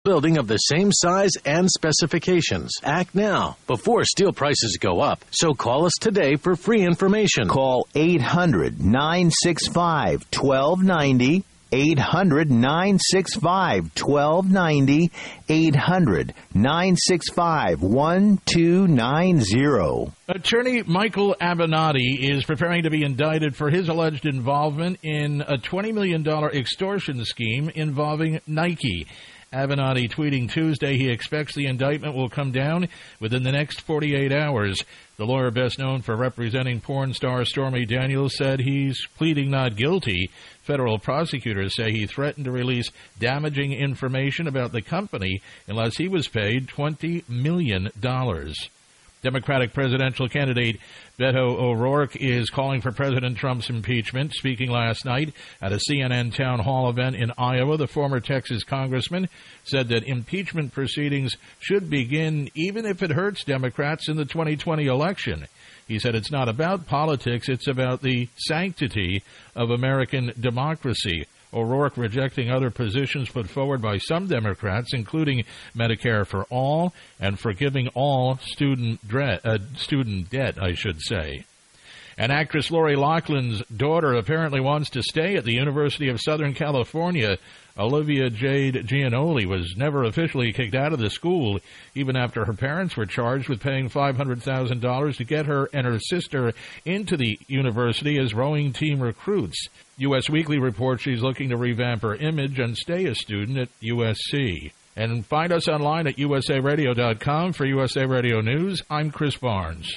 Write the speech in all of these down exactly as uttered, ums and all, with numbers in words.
building of the same size and specifications. Act now before steel prices go up. So call us today for free information. Call eight hundred, nine six five, one two nine zero. eight hundred, nine six five, one two nine zero. eight hundred, nine six five, one two nine zero. Attorney Michael Avenatti is preparing to be indicted for his alleged involvement in a twenty million dollars extortion scheme involving Nike. Avenatti tweeting Tuesday he expects the indictment will come down within the next forty-eight hours. The lawyer best known for representing porn star Stormy Daniels said he's pleading not guilty. Federal prosecutors say he threatened to release damaging information about the company unless he was paid twenty million dollars. Democratic presidential candidate Beto O'Rourke is calling for President Trump's impeachment. Speaking last night at a C N N town hall event in Iowa, the former Texas congressman said that impeachment proceedings should begin even if it hurts Democrats in the twenty twenty election. He said it's not about politics, it's about the sanctity of American democracy. O'Rourke rejecting other positions put forward by some Democrats, including Medicare for all and forgiving all student, dre- uh, student debt, I should say. And actress Lori Loughlin's daughter apparently wants to stay at the University of Southern California. Olivia Jade Giannoli was never officially kicked out of the school, even after her parents were charged with paying five hundred thousand dollars to get her and her sister into the university as rowing team recruits. U S Weekly reports she's looking to revamp her image and stay a student at U S C. And find us online at U S A radio dot com. For U S A Radio News, I'm Chris Barnes.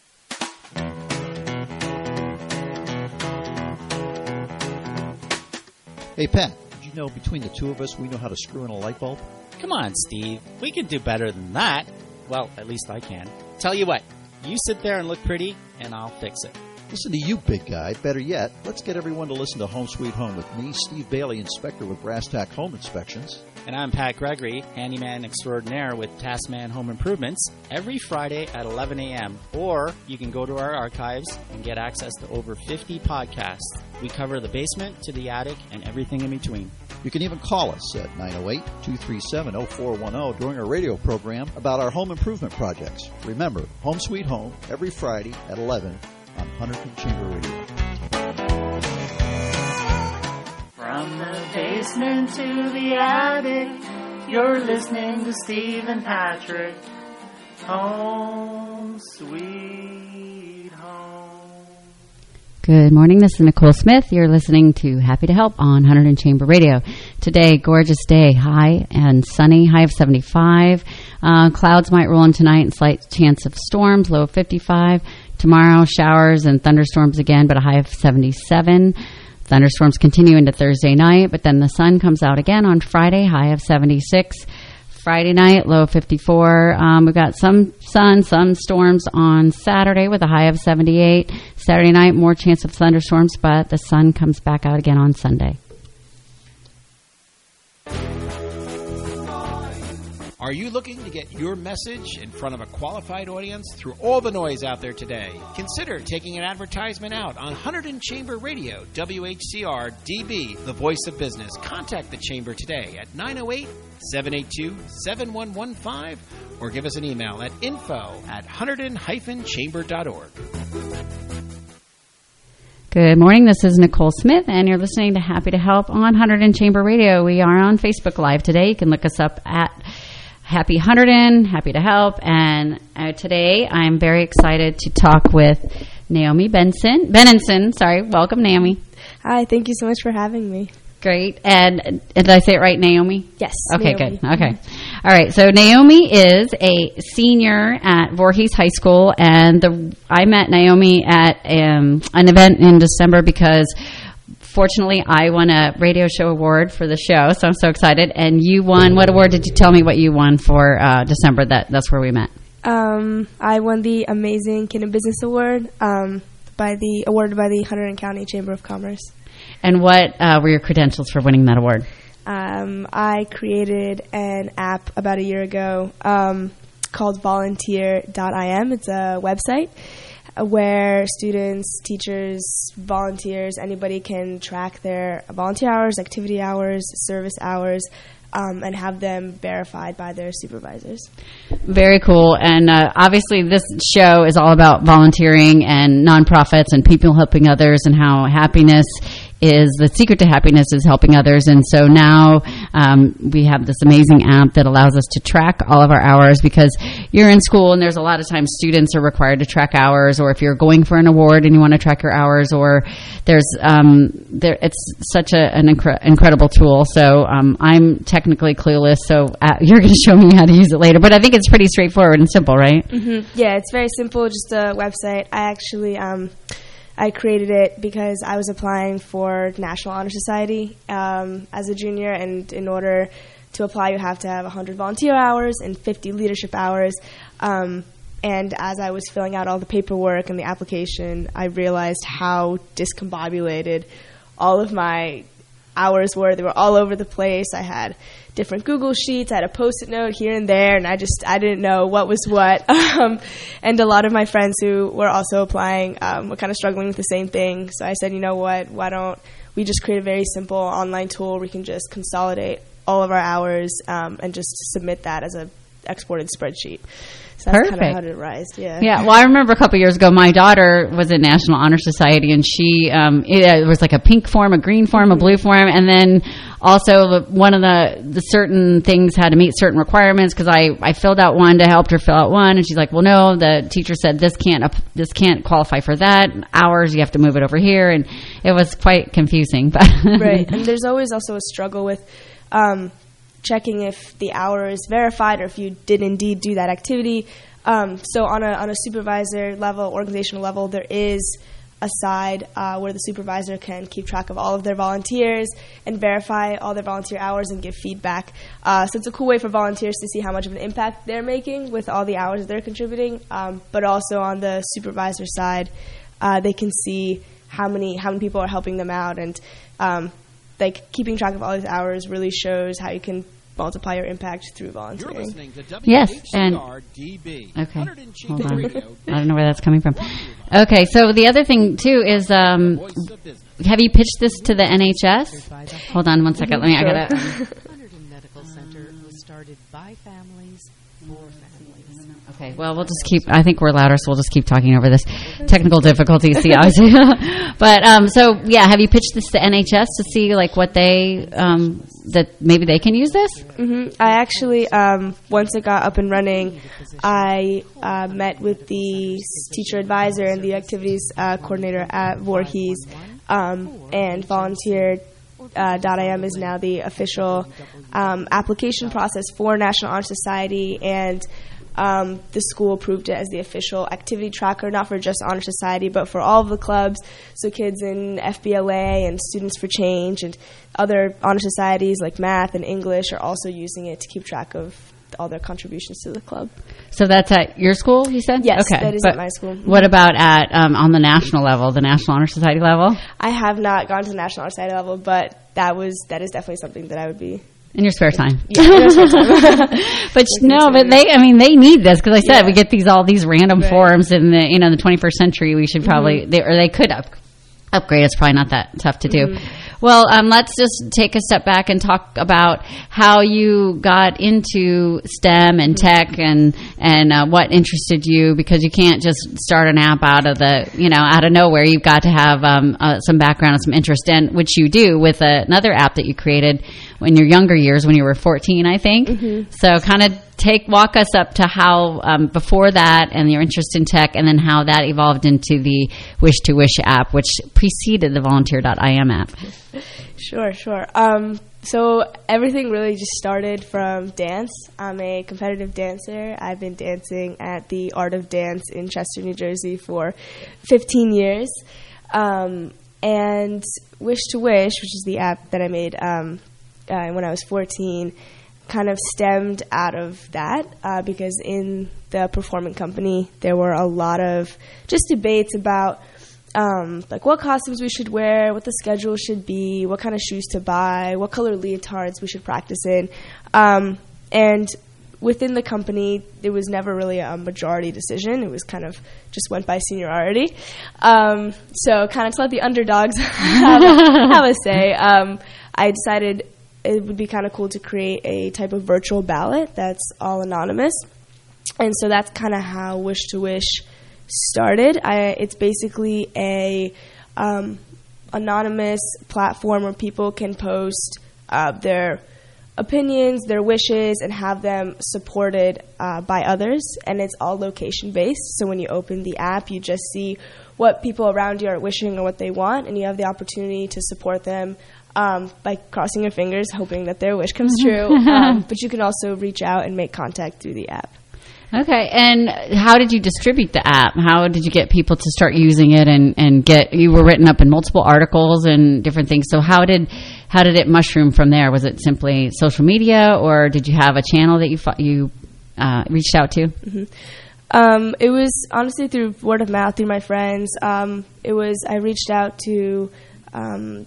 Hey, Pat, did you know between the two of us we know how to screw in a light bulb? Come on, Steve. We can do better than that. Well, at least I can. Tell you what, you sit there and look pretty, and I'll fix it. Listen to you, big guy. Better yet, let's get everyone to listen to Home Sweet Home with me, Steve Bailey, inspector with Brass Tack Home Inspections. And I'm Pat Gregory, handyman extraordinaire with Taskman Home Improvements, every Friday at eleven a.m. Or you can go to our archives and get access to over fifty podcasts. We cover the basement to the attic and everything in between. You can even call us at nine oh eight, two three seven, oh four one oh during our radio program about our home improvement projects. Remember, Home Sweet Home, every Friday at eleven on Hunterton Chamber Radio. From the basement to the attic, you're listening to Steve and Patrick. Home Sweet Home. Good morning, this is Nicole Smith. You're listening to Happy to Help on Hunterton Chamber Radio. Today, gorgeous day, high and sunny, high of seventy-five. Uh, clouds might roll in tonight and slight chance of storms, low of fifty-five. Tomorrow, showers and thunderstorms again, but a high of seventy-seven. Thunderstorms continue into Thursday night, but then the sun comes out again on Friday, high of seventy-six. Friday night, low of fifty-four. Um, we've got some sun, some storms on Saturday with a high of seventy-eight. Saturday night, more chance of thunderstorms, but the sun comes back out again on Sunday. Are you looking to get your message in front of a qualified audience through all the noise out there today? Consider taking an advertisement out on Hunterton Chamber Radio, W H C R D B, the voice of business. Contact the Chamber today at nine oh eight, seven eight two, seven one one five or give us an email at info at hunterton dash chamber dot org. Good morning, this is Nicole Smith, and you're listening to Happy to Help on Hunterton Chamber Radio. We are on Facebook Live today. You can look us up at Happy Hunterton, Happy to Help, and uh, today I'm very excited to talk with Naomi Benson. Benenson, sorry. Welcome, Naomi. Hi, thank you so much for having me. Great. And did I say it right, Naomi? Yes. Okay, Naomi. good. Okay. All right. So Naomi is a senior at Voorhees High School, and the I met Naomi at um, an event in December because fortunately, I won a radio show award for the show, so I'm so excited. And you won, what award did you tell me what you won for uh, December? That That's where we met. Um, I won the Amazing Kid in Business Award um, by the awarded by the Hunterdon County Chamber of Commerce. And what uh, were your credentials for winning that award? Um, I created an app about a year ago um, called volunteer dot I M. It's a website where students, teachers, volunteers, anybody can track their volunteer hours, activity hours, service hours, um, and have them verified by their supervisors. Very cool. And uh, obviously this show is all about volunteering and nonprofits and people helping others, and how happiness is the secret to happiness is helping others. And so now um, we have this amazing app that allows us to track all of our hours, because you're in school and there's a lot of times students are required to track hours, or if you're going for an award and you want to track your hours, or there's um, there it's such a, an incre- incredible tool. So um, I'm technically clueless, so uh, you're going to show me how to use it later, but I think it's pretty straightforward and simple, right? Mm-hmm. Yeah, it's very simple, just a website. I actually um, I created it because I was applying for National Honor Society um, as a junior, and in order to apply, you have to have one hundred volunteer hours and fifty leadership hours. Um, and as I was filling out all the paperwork and the application, I realized how discombobulated all of my hours were. They were all over the place. I had different Google Sheets. I had a Post-it note here and there, and I just I didn't know what was what. Um, and a lot of my friends who were also applying um, were kind of struggling with the same thing. So I said, you know what, why don't we just create a very simple online tool where we can just consolidate all of our hours um, and just submit that as a exported spreadsheet. So that's kind of how it rised. Yeah. Yeah. Well, I remember a couple of years ago, my daughter was in National Honor Society, and she um, it, it was like a pink form, a green form, a blue form, and then also one of the the certain things had to meet certain requirements, because I, I filled out one to help her fill out one, and she's like, well, no, the teacher said this can't this can't qualify for that hours. You have to move it over here, and it was quite confusing. But right. And there's always also a struggle with Um, checking if the hour is verified or if you did indeed do that activity. Um, so on a on a supervisor level, organizational level, there is a side uh, where the supervisor can keep track of all of their volunteers and verify all their volunteer hours and give feedback. Uh, so it's a cool way for volunteers to see how much of an impact they're making with all the hours they're contributing. Um, but also on the supervisor side, uh, they can see how many how many people are helping them out, and um, like keeping track of all these hours really shows how you can multiply your impact through volunteering. You're listening to Yes, W H C and R D B. okay, hold on. Radio. I don't know where that's coming from. Okay, so the other thing too is, um, have you pitched this to the N H S? Hold on one second. Let me. I gotta. Hunterdon Medical Center was started by families for families. Okay, well, we'll just keep, I think we're louder, so we'll just keep talking over this. Technical difficulties, see, obviously. But, um, so, yeah, have you pitched this to N H S to see, like, what they, um, that maybe they can use this? Mm-hmm. I actually, um, once it got up and running, I uh, met with the teacher advisor and the activities uh, coordinator at Voorhees, um, and volunteered. Uh, .im is now the official um, application process for National Honor Society, and um, the school approved it as the official activity tracker, not for just Honor Society, but for all of the clubs. So kids in F B L A and Students for Change and other honor societies like math and English are also using it to keep track of all their contributions to the club. So that's at your school, you said? Yes, okay. that is but at my school. What about at um, on the national level, the National Honor Society level? I have not gone to the National Honor Society level, but that was that is definitely something that I would be. In your spare time. Yeah, in your spare time. But no, but they, I mean, they need this, because I said Yeah. we get these, all these random Right. forums in the, you know, the twenty-first century. We should probably, Mm-hmm. they, or they could up, upgrade. It's probably not that tough to do. Mm-hmm. Well, um, let's just take a step back and talk about how you got into STEM and tech, and and uh, what interested you, because you can't just start an app out of the, you know, out of nowhere. You've got to have um, uh, some background and some interest, and which you do with uh, another app that you created in your younger years when you were fourteen, I think. Mm-hmm. So kind of take walk us up to how um, before that and your interest in tech, and then how that evolved into the Wish to Wish app, which preceded the volunteer dot I M app. Sure, sure. Um, so everything really just started from dance. I'm a competitive dancer. I've been dancing at the Art of Dance in Chester, New Jersey for fifteen years. Um, and Wish to Wish, which is the app that I made um, uh, when I was fourteen, kind of stemmed out of that uh, because in the performing company there were a lot of just debates about Um, like what costumes we should wear, what the schedule should be, what kind of shoes to buy, what color leotards we should practice in. Um, and within the company, there was never really a majority decision. It was kind of just went by seniority. Um, so kind of to let the underdogs have, a, have a say, um, I decided it would be kind of cool to create a type of virtual ballot that's all anonymous. And so that's kind of how Wish to Wish started. I, it's basically a um, anonymous platform where people can post uh, their opinions, their wishes, and have them supported uh, by others. And it's all location-based. So when you open the app, you just see what people around you are wishing or what they want, and you have the opportunity to support them um, by crossing your fingers, hoping that their wish comes true. um, but you can also reach out and make contact through the app. Okay, and how did you distribute the app? How did you get people to start using it and, and get, you were written up in multiple articles and different things, so how did how did it mushroom from there? Was it simply social media, or did you have a channel that you you uh, reached out to? Mm-hmm. Um, it was honestly through word of mouth, through my friends. Um, it was, I reached out to um,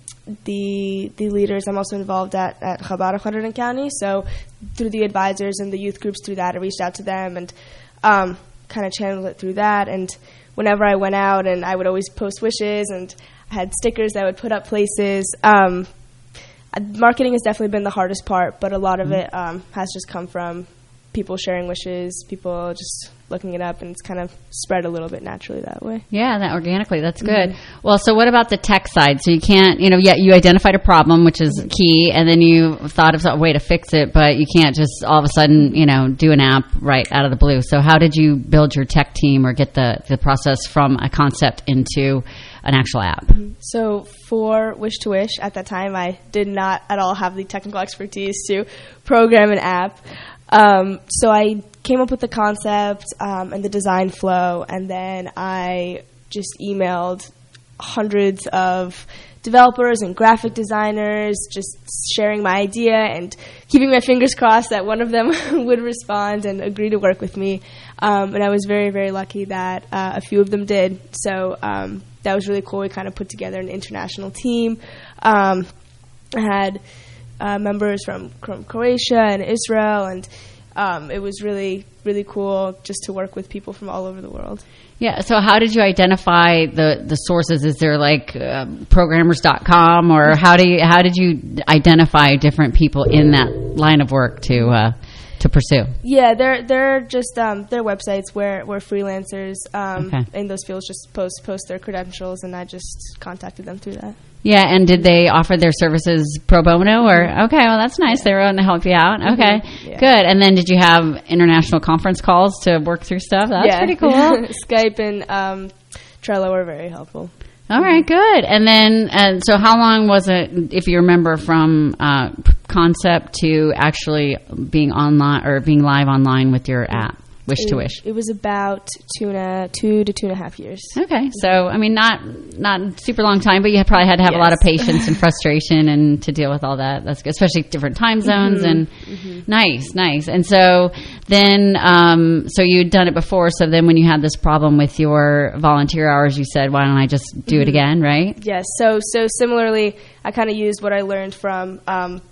the the leaders. I'm also involved at, at Chabad of Hunterdon County, so through the advisors and the youth groups through that, I reached out to them and um, kind of channeled it through that. And whenever I went out, and I would always post wishes, and I had stickers that I would put up places. Um, marketing has definitely been the hardest part, but a lot of it um, has just come from people sharing wishes, people just looking it up, and it's kind of spread a little bit naturally that way. Yeah, that organically. That's good. Mm-hmm. Well, so what about the tech side? So you can't, you know, yeah, you identified a problem, which is key, and then you thought of a way to fix it, but you can't just all of a sudden, you know, do an app right out of the blue. So how did you build your tech team or get the, the process from a concept into an actual app? So for Wish to Wish, at that time, I did not at all have the technical expertise to program an app. Um, so I came up with the concept um, and the design flow, and then I just emailed hundreds of developers and graphic designers, just sharing my idea and keeping my fingers crossed that one of them would respond and agree to work with me. Um, and I was very, very lucky that uh, a few of them did. So um, that was really cool. We kind of put together an international team. Um, I had Uh, members from, from Croatia and Israel, and um, it was really, really cool just to work with people from all over the world. Yeah, so how did you identify the, the sources? Is there like uh, programmers dot com, or how do you, how did you identify different people in that line of work to uh, to pursue? Yeah, they're they're just um, they're websites where, where freelancers um, Okay. in those fields just post post their credentials, and I just contacted them through that. Yeah, and did they offer their services pro bono? Or okay, well that's nice. They were willing to help you out. Okay, Mm-hmm. Yeah. good. And then did you have international conference calls to work through stuff? That's yeah. pretty cool. Skype and um, Trello were very helpful. All right, good. And then, and so how long was it, if you remember, from uh, concept to actually being online or being live online with your app, Wish it, to Wish? It was about two, and a, two to two and a half years. Okay, so I mean, not not super long time, but you probably had to have Yes. a lot of patience and frustration and to deal with all that. That's good, especially different time zones. Mm-hmm. And Mm-hmm. nice, nice. And so then, um, so you'd done it before. So then, when you had this problem with your volunteer hours, you said, "Why don't I just do Mm-hmm. it again?" Right? Yes. So so similarly, I kind of used what I learned from um,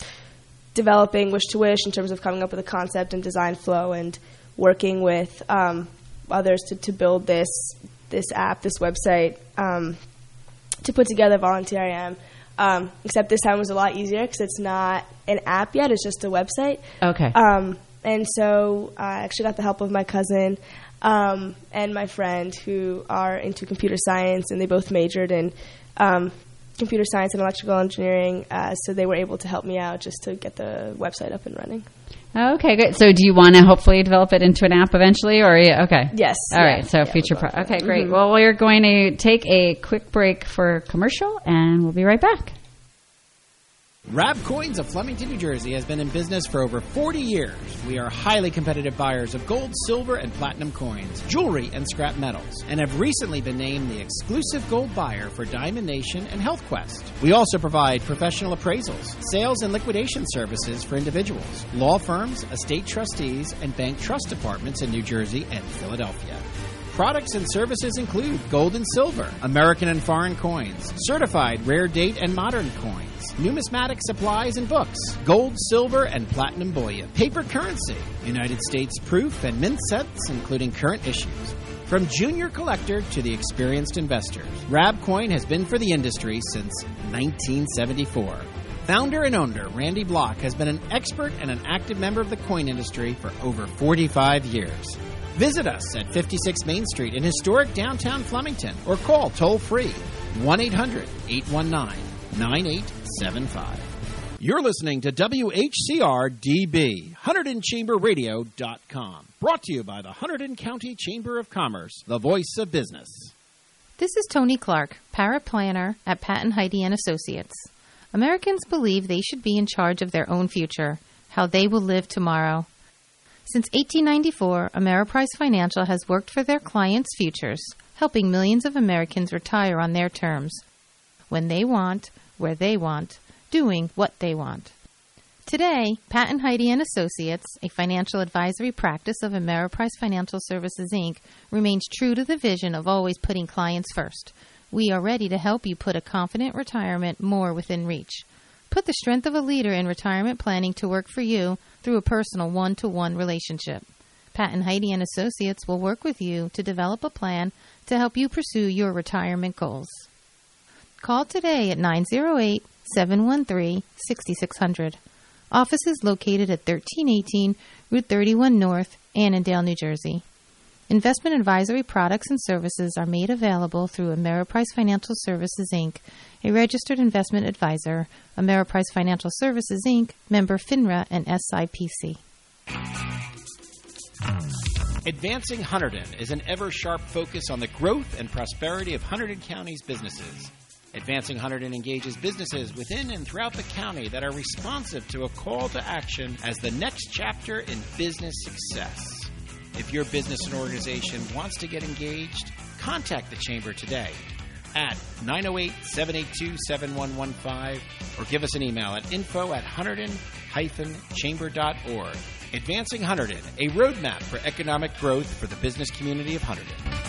developing Wish to Wish in terms of coming up with a concept and design flow, and working with um, others to, to build this this app, this website, um, to put together Volunteer I Am. Um, except this time was a lot easier because it's not an app yet; it's just a website. Okay. Um, and so I actually got the help of my cousin um, and my friend who are into computer science, and they both majored in um, computer science and electrical engineering. Uh, so they were able to help me out just to get the website up and running. Okay, good. So do you want to hopefully develop it into an app eventually, or yeah, okay? Yes. All yeah, right. So yeah, future. we'll Pro- okay, great. Mm-hmm. Well, we're going to take a quick break for commercial, and we'll be right back. Rab Coins of Flemington, New Jersey has been in business for over forty years. We are highly competitive buyers of gold, silver, and platinum coins, jewelry, and scrap metals, and have recently been named the exclusive gold buyer for Diamond Nation and Health Quest. We also provide professional appraisals, sales and liquidation services for individuals, law firms, estate trustees, and bank trust departments in New Jersey and Philadelphia. Products and services include gold and silver, American and foreign coins, certified rare date and modern coins, numismatic supplies and books, gold, silver, and platinum bullion, paper currency, United States proof and mint sets, including current issues. From junior collector to the experienced investor, Rab Coin has been for the industry since nineteen seventy-four. Founder and owner Randy Block has been an expert and an active member of the coin industry for over forty-five years. Visit us at fifty-six Main Street in historic downtown Flemington or call toll-free one eight hundred eight one nine nine eight seven five. You're listening to W H C R D B, Hunterdon Chamber Radio dot com. Brought to you by the Hunterdon County Chamber of Commerce, the voice of business. This is Tony Clark, paraplanner at Patton Heidi and Associates. Americans believe they should be in charge of their own future, how they will live tomorrow. Since eighteen ninety-four, Ameriprise Financial has worked for their clients' futures, helping millions of Americans retire on their terms, when they want, where they want, doing what they want. Today, Patton Heidi and Associates, a financial advisory practice of Ameriprise Financial Services, Incorporated, remains true to the vision of always putting clients first. We are ready to help you put a confident retirement more within reach. Put the strength of a leader in retirement planning to work for you through a personal one-to-one relationship. Patton Heidi and Associates will work with you to develop a plan to help you pursue your retirement goals. Call today at nine oh eight, seven one three, six six zero zero. Office is located at thirteen eighteen Route thirty-one North, Annandale, New Jersey. Investment advisory products and services are made available through Ameriprise Financial Services, Incorporated, a registered investment advisor, Ameriprise Financial Services, Incorporated, member FINRA and S I P C. Advancing Hunterdon is an ever-sharp focus on the growth and prosperity of Hunterdon County's businesses. Advancing Hunterdon engages businesses within and throughout the county that are responsive to a call to action as the next chapter in business success. If your business and organization wants to get engaged, contact the Chamber today at nine oh eight, seven eight two, seven one one five or give us an email at info at hunterdon dash chamber dot org. Advancing Hunterdon, a roadmap for economic growth for the business community of Hunterdon.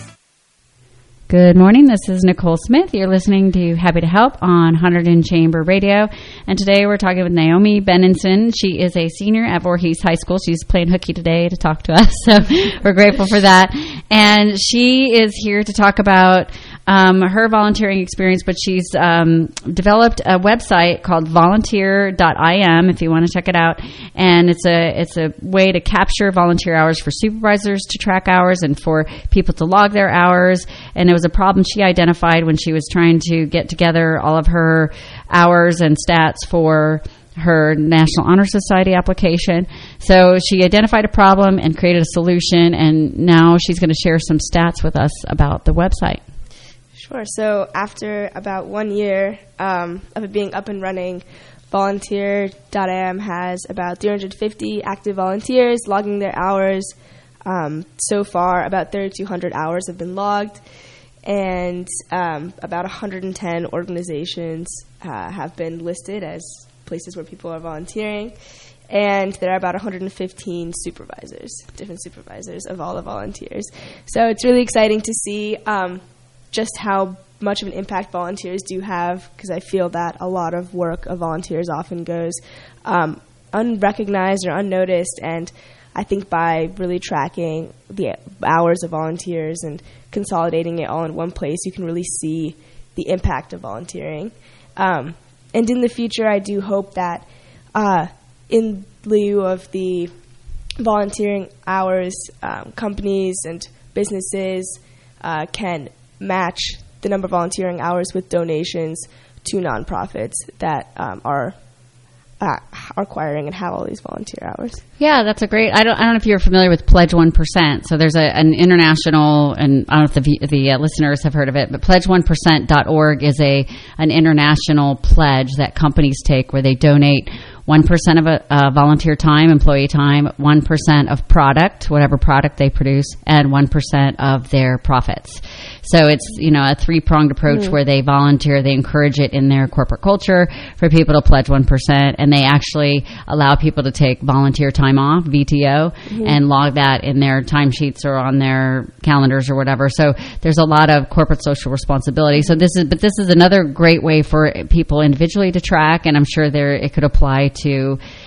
Good morning. This is Nicole Smith. You're listening to Happy to Help on Hunterdon Chamber Radio. And today we're talking with Naomi Benenson. She is a senior at Voorhees High School. She's playing hooky today to talk to us, so we're grateful for that. And she is here to talk about um, her volunteering experience, but she's um, developed a website called volunteer dot I M if you want to check it out. And it's a it's a way to capture volunteer hours for supervisors to track hours and for people to log their hours. And it was a problem she identified when she was trying to get together all of her hours and stats for her National Honor Society application. So she identified a problem and created a solution, and now she's going to share some stats with us about the website. Sure. So after about one year um, of it being up and running, volunteer dot I M has about three hundred fifty active volunteers logging their hours. Um, so far, about thirty-two hundred hours have been logged, and um, about one hundred ten organizations uh, have been listed as places where people are volunteering, and there are about one hundred fifteen supervisors, different supervisors of all the volunteers. So it's really exciting to see um, just how much of an impact volunteers do have, because I feel that a lot of work of volunteers often goes um, unrecognized or unnoticed, and I think by really tracking the hours of volunteers and consolidating it all in one place, you can really see the impact of volunteering. Um, and in the future, I do hope that uh, in lieu of the volunteering hours, um, companies and businesses uh, can match the number of volunteering hours with donations to nonprofits that um, are Uh, acquiring and have all these volunteer hours. Yeah, that's a great. I don't. I don't know if you're familiar with Pledge One Percent. So there's a, an international, and I don't know if the the uh, listeners have heard of it, but pledge one percent dot org is a an international pledge that companies take where they donate one percent of a uh, volunteer time, employee time, one percent of product, whatever product they produce, and one percent of their profits. So it's, you know, a three-pronged approach mm-hmm. where they volunteer, they encourage it in their corporate culture for people to pledge one percent, and they actually allow people to take volunteer time off, V T O, mm-hmm. and log that in their timesheets or on their calendars or whatever. So there's a lot of corporate social responsibility. So this is, but this is another great way for people individually to track, and I'm sure there it could apply to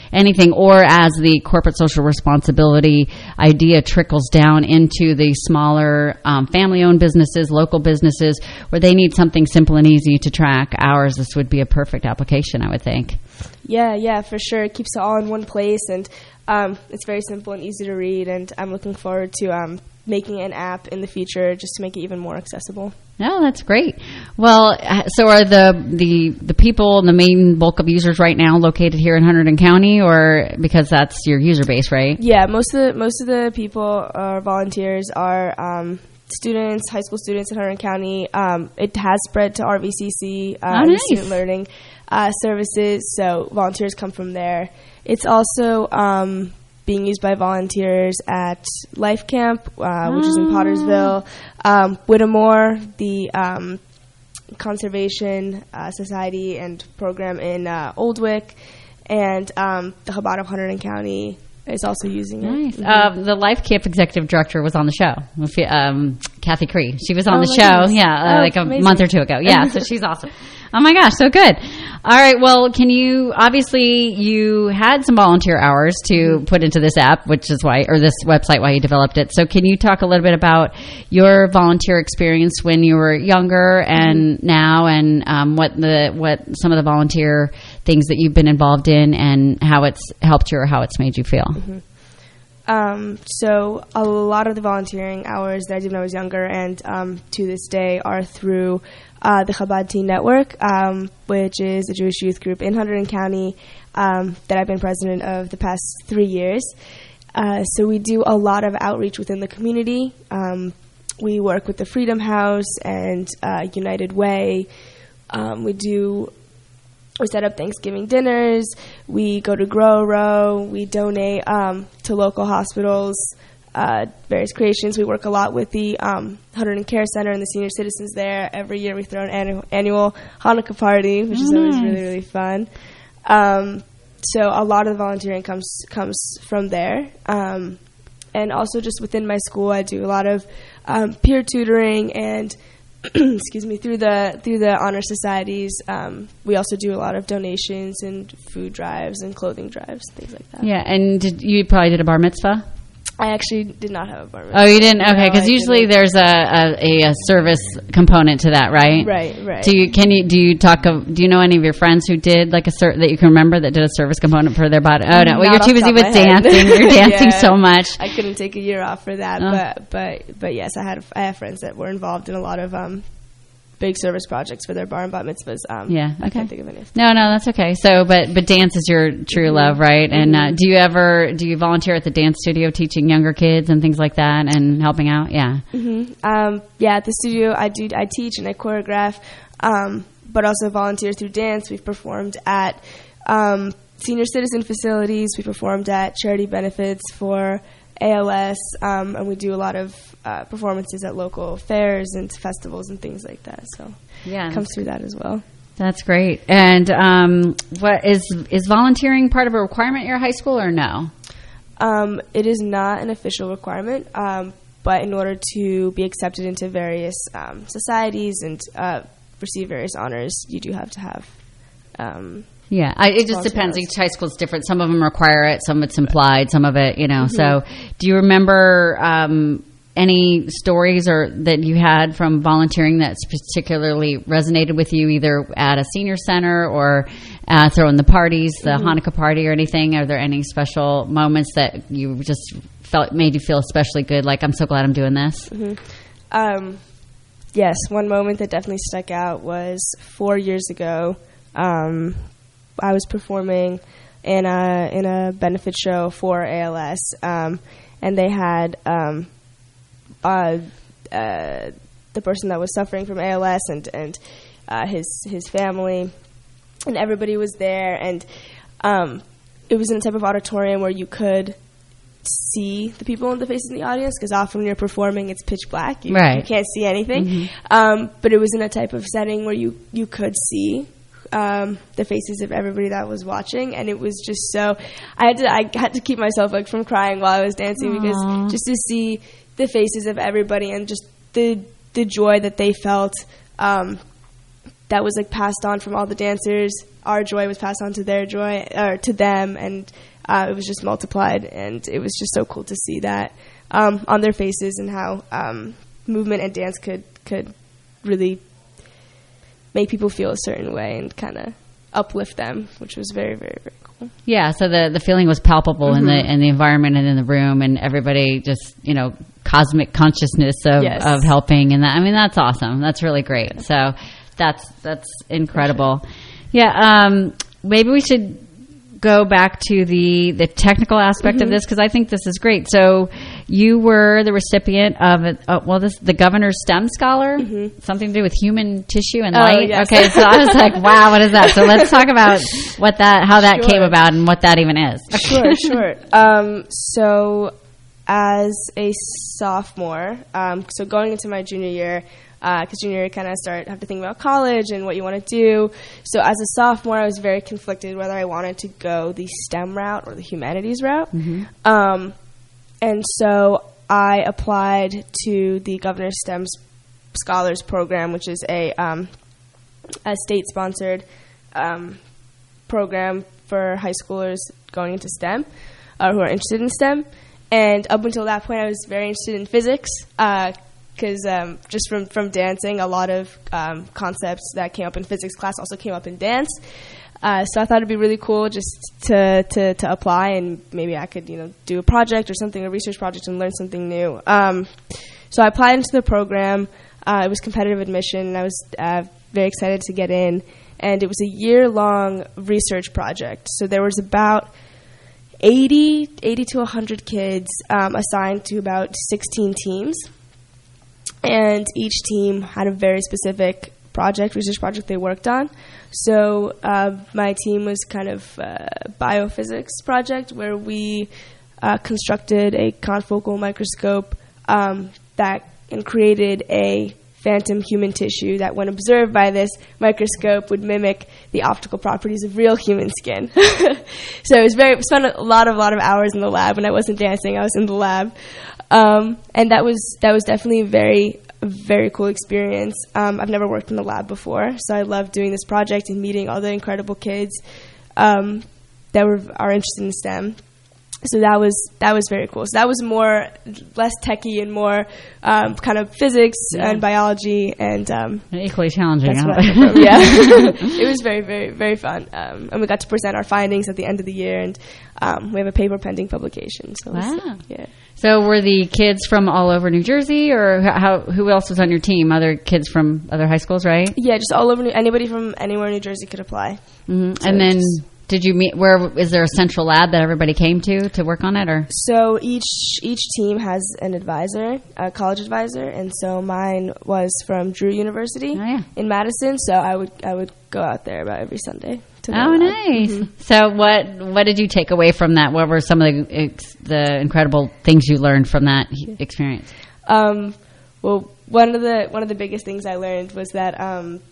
anything, or as the corporate social responsibility idea trickles down into the smaller um, family-owned businesses, local businesses, where they need something simple and easy to track hours, this would be a perfect application, I would think. Yeah, yeah, for sure. It keeps it all in one place, and um, it's very simple and easy to read, and I'm looking forward to um, making an app in the future just to make it even more accessible. Oh, that's great. Well, so are the, the the people, the main bulk of users right now located here in Hunterdon County, or because that's your user base, right? Yeah, most of the, most of the people or volunteers are um, students, high school students in Hunterdon County. Um, it has spread to R V C C, uh, oh, nice. Student Learning uh, Services, so volunteers come from there. It's also um, being used by volunteers at Life Camp, uh, which is in Pottersville, um, Whittemore, the um, Conservation uh, Society and program in uh, Oldwick, and um, the Chabad of Hunterdon County is also using nice. it. Mm-hmm. Uh, the Life Camp executive director was on the show, um, Kathy Cree. She was on oh, the show, goodness. yeah, uh, oh, like a amazing. month or two ago. Yeah, so she's awesome. Oh my gosh, so good. All right, well, can you, obviously you had some volunteer hours to mm-hmm. put into this app, which is why, or this website, why you developed it. So can you talk a little bit about your volunteer experience when you were younger and mm-hmm. now, and um, what the, what some of the volunteer things that you've been involved in and how it's helped you or how it's made you feel? Mm-hmm. Um, so a lot of the volunteering hours that I did when I was younger and um, to this day are through uh, the Chabad Teen Network, um, which is a Jewish youth group in Hunterdon County um, that I've been president of the past three years. Uh, so we do a lot of outreach within the community. Um, we work with the Freedom House and uh, United Way. Um, we do We set up Thanksgiving dinners. We go to Grow Row. We donate um, to local hospitals, uh, various creations. We work a lot with the um, Hunterdon Care Center and the senior citizens there. Every year we throw an annual, annual Hanukkah party, which is always really, really fun. Um, so a lot of the volunteering comes comes from there. Um, and also just within my school, I do a lot of um, peer tutoring and excuse me, through the through the honor societies. Um, we also do a lot of donations and food drives and clothing drives, things like that. Yeah, and did, you probably did a bar mitzvah? I actually did not have a bar mitzvah. Oh, you didn't? Okay, because no, usually didn't. there's a, a, a service component to that, right? Right, right. Do you can you do you talk of do you know any of your friends who did like a ser- that you can remember that did a service component for their body? Oh no, well Not you're too busy with dancing. You're dancing yeah, so much. I couldn't take a year off for that, oh. but but but yes, I had I have friends that were involved in a lot of um. big service projects for their bar and bat mitzvahs. Um, yeah, okay. I can't think of any. No, no, that's okay. So, but but dance is your true mm-hmm. love, right? And uh, do you ever do you volunteer at the dance studio, teaching younger kids and things like that, and helping out? Yeah. Mm-hmm. Um, yeah, at the studio, I do. I teach and I choreograph, um, but also volunteer through dance. We've performed at um, senior citizen facilities. We performed at charity benefits for A L S, um, and we do a lot of uh, performances at local fairs and festivals and things like that. So yeah, it comes through that as well. That's great. And um, what is is volunteering part of a requirement at your high school or no? Um, it is not an official requirement, um, but in order to be accepted into various um, societies and uh, receive various honors, you do have to have. Um, Yeah, I, it just depends. Each high school is different. Some of them require it. Some of it's implied. Some of it, you know. Mm-hmm. So do you remember um, any stories or that you had from volunteering that's particularly resonated with you, either at a senior center or uh, throwing the parties, the mm-hmm. Hanukkah party or anything? Are there any special moments that you just felt made you feel especially good, like, I'm so glad I'm doing this? Mm-hmm. Um, yes, one moment that definitely stuck out was four years ago. Um I was performing in a in a benefit show for A L S, um, and they had um, uh, uh, the person that was suffering from A L S and and uh, his his family, and everybody was there, and um, it was in a type of auditorium where you could see the people in the faces in the audience, because often when you're performing it's pitch black, you, right. you can't see anything, mm-hmm. um, but it was in a type of setting where you you could see Um, the faces of everybody that was watching, and it was just so I had to I had to keep myself like from crying while I was dancing. Aww. Because just to see the faces of everybody and just the the joy that they felt um, that was like passed on from all the dancers. Our joy was passed on to their joy, or to them, and uh, it was just multiplied. And it was just so cool to see that um, on their faces, and how um, movement and dance could could really make people feel a certain way and kind of uplift them, which was very, very, very cool. Yeah, so the, the feeling was palpable mm-hmm. in the in the environment and in the room, and everybody just, you know, cosmic consciousness of, yes. of helping, and that. I mean, that's awesome. That's really great. Yeah. So that's that's incredible. Yeah, um, maybe we should go back to the, the technical aspect mm-hmm. of this, because I think this is great. So you were the recipient of, a, uh, well, this the Governor's STEM Scholar, mm-hmm. something to do with human tissue and oh, light. Yes. Okay, so I was like, wow, what is that? So let's talk about what that, how that sure. came about and what that even is. Sure, sure. Um, so as a sophomore, um, so going into my junior year, because uh, junior year kind of start have to think about college and what you want to do. So as a sophomore, I was very conflicted whether I wanted to go the STEM route or the humanities route. Mm-hmm. Um, and so I applied to the Governor's STEM Scholars Program, which is a um, a state-sponsored um, program for high schoolers going into STEM, uh, who are interested in STEM. And up until that point, I was very interested in physics. Uh, Because um, just from, from dancing, a lot of um, concepts that came up in physics class also came up in dance. Uh, so I thought it'd be really cool just to, to, to apply, and maybe I could, you know, do a project or something, a research project, and learn something new. Um, so I applied into the program. Uh, it was competitive admission, and I was uh, very excited to get in. And it was a year-long research project. So there was about eighty, eighty to one hundred kids um, assigned to about sixteen teams. And each team had a very specific project, research project they worked on. So uh, my team was kind of a biophysics project where we uh, constructed a confocal microscope um, that and created a phantom human tissue that, when observed by this microscope, would mimic the optical properties of real human skin. So it was very spent a lot of lot of hours in the lab. When I wasn't dancing, I was in the lab. Um, and that was that was definitely a very, very cool experience. Um, I've never worked in the lab before, so I loved doing this project and meeting all the incredible kids um, that were are interested in STEM. So that was that was very cool. So that was more less techie and more um, kind of physics yeah. and biology, and um, equally challenging. That's what I came from. Yeah, it was very very very fun, um, and we got to present our findings at the end of the year, and um, we have a paper pending publication. So wow. Was, yeah. So were the kids from all over New Jersey, or how? Who else was on your team? Other kids from other high schools, right? Yeah, just all over. Anybody from anywhere in New Jersey could apply. Mm-hmm. So and then. Just, Did you meet, where, is there a central lab that everybody came to to work on it, or? So each each team has an advisor, a college advisor, and so mine was from Drew University oh, yeah. in Madison, so I would I would go out there about every Sunday. To oh, nice. Mm-hmm. So what what did you take away from that? What were some of the, the incredible things you learned from that experience? Um, well, one of the one of the biggest things I learned was that um,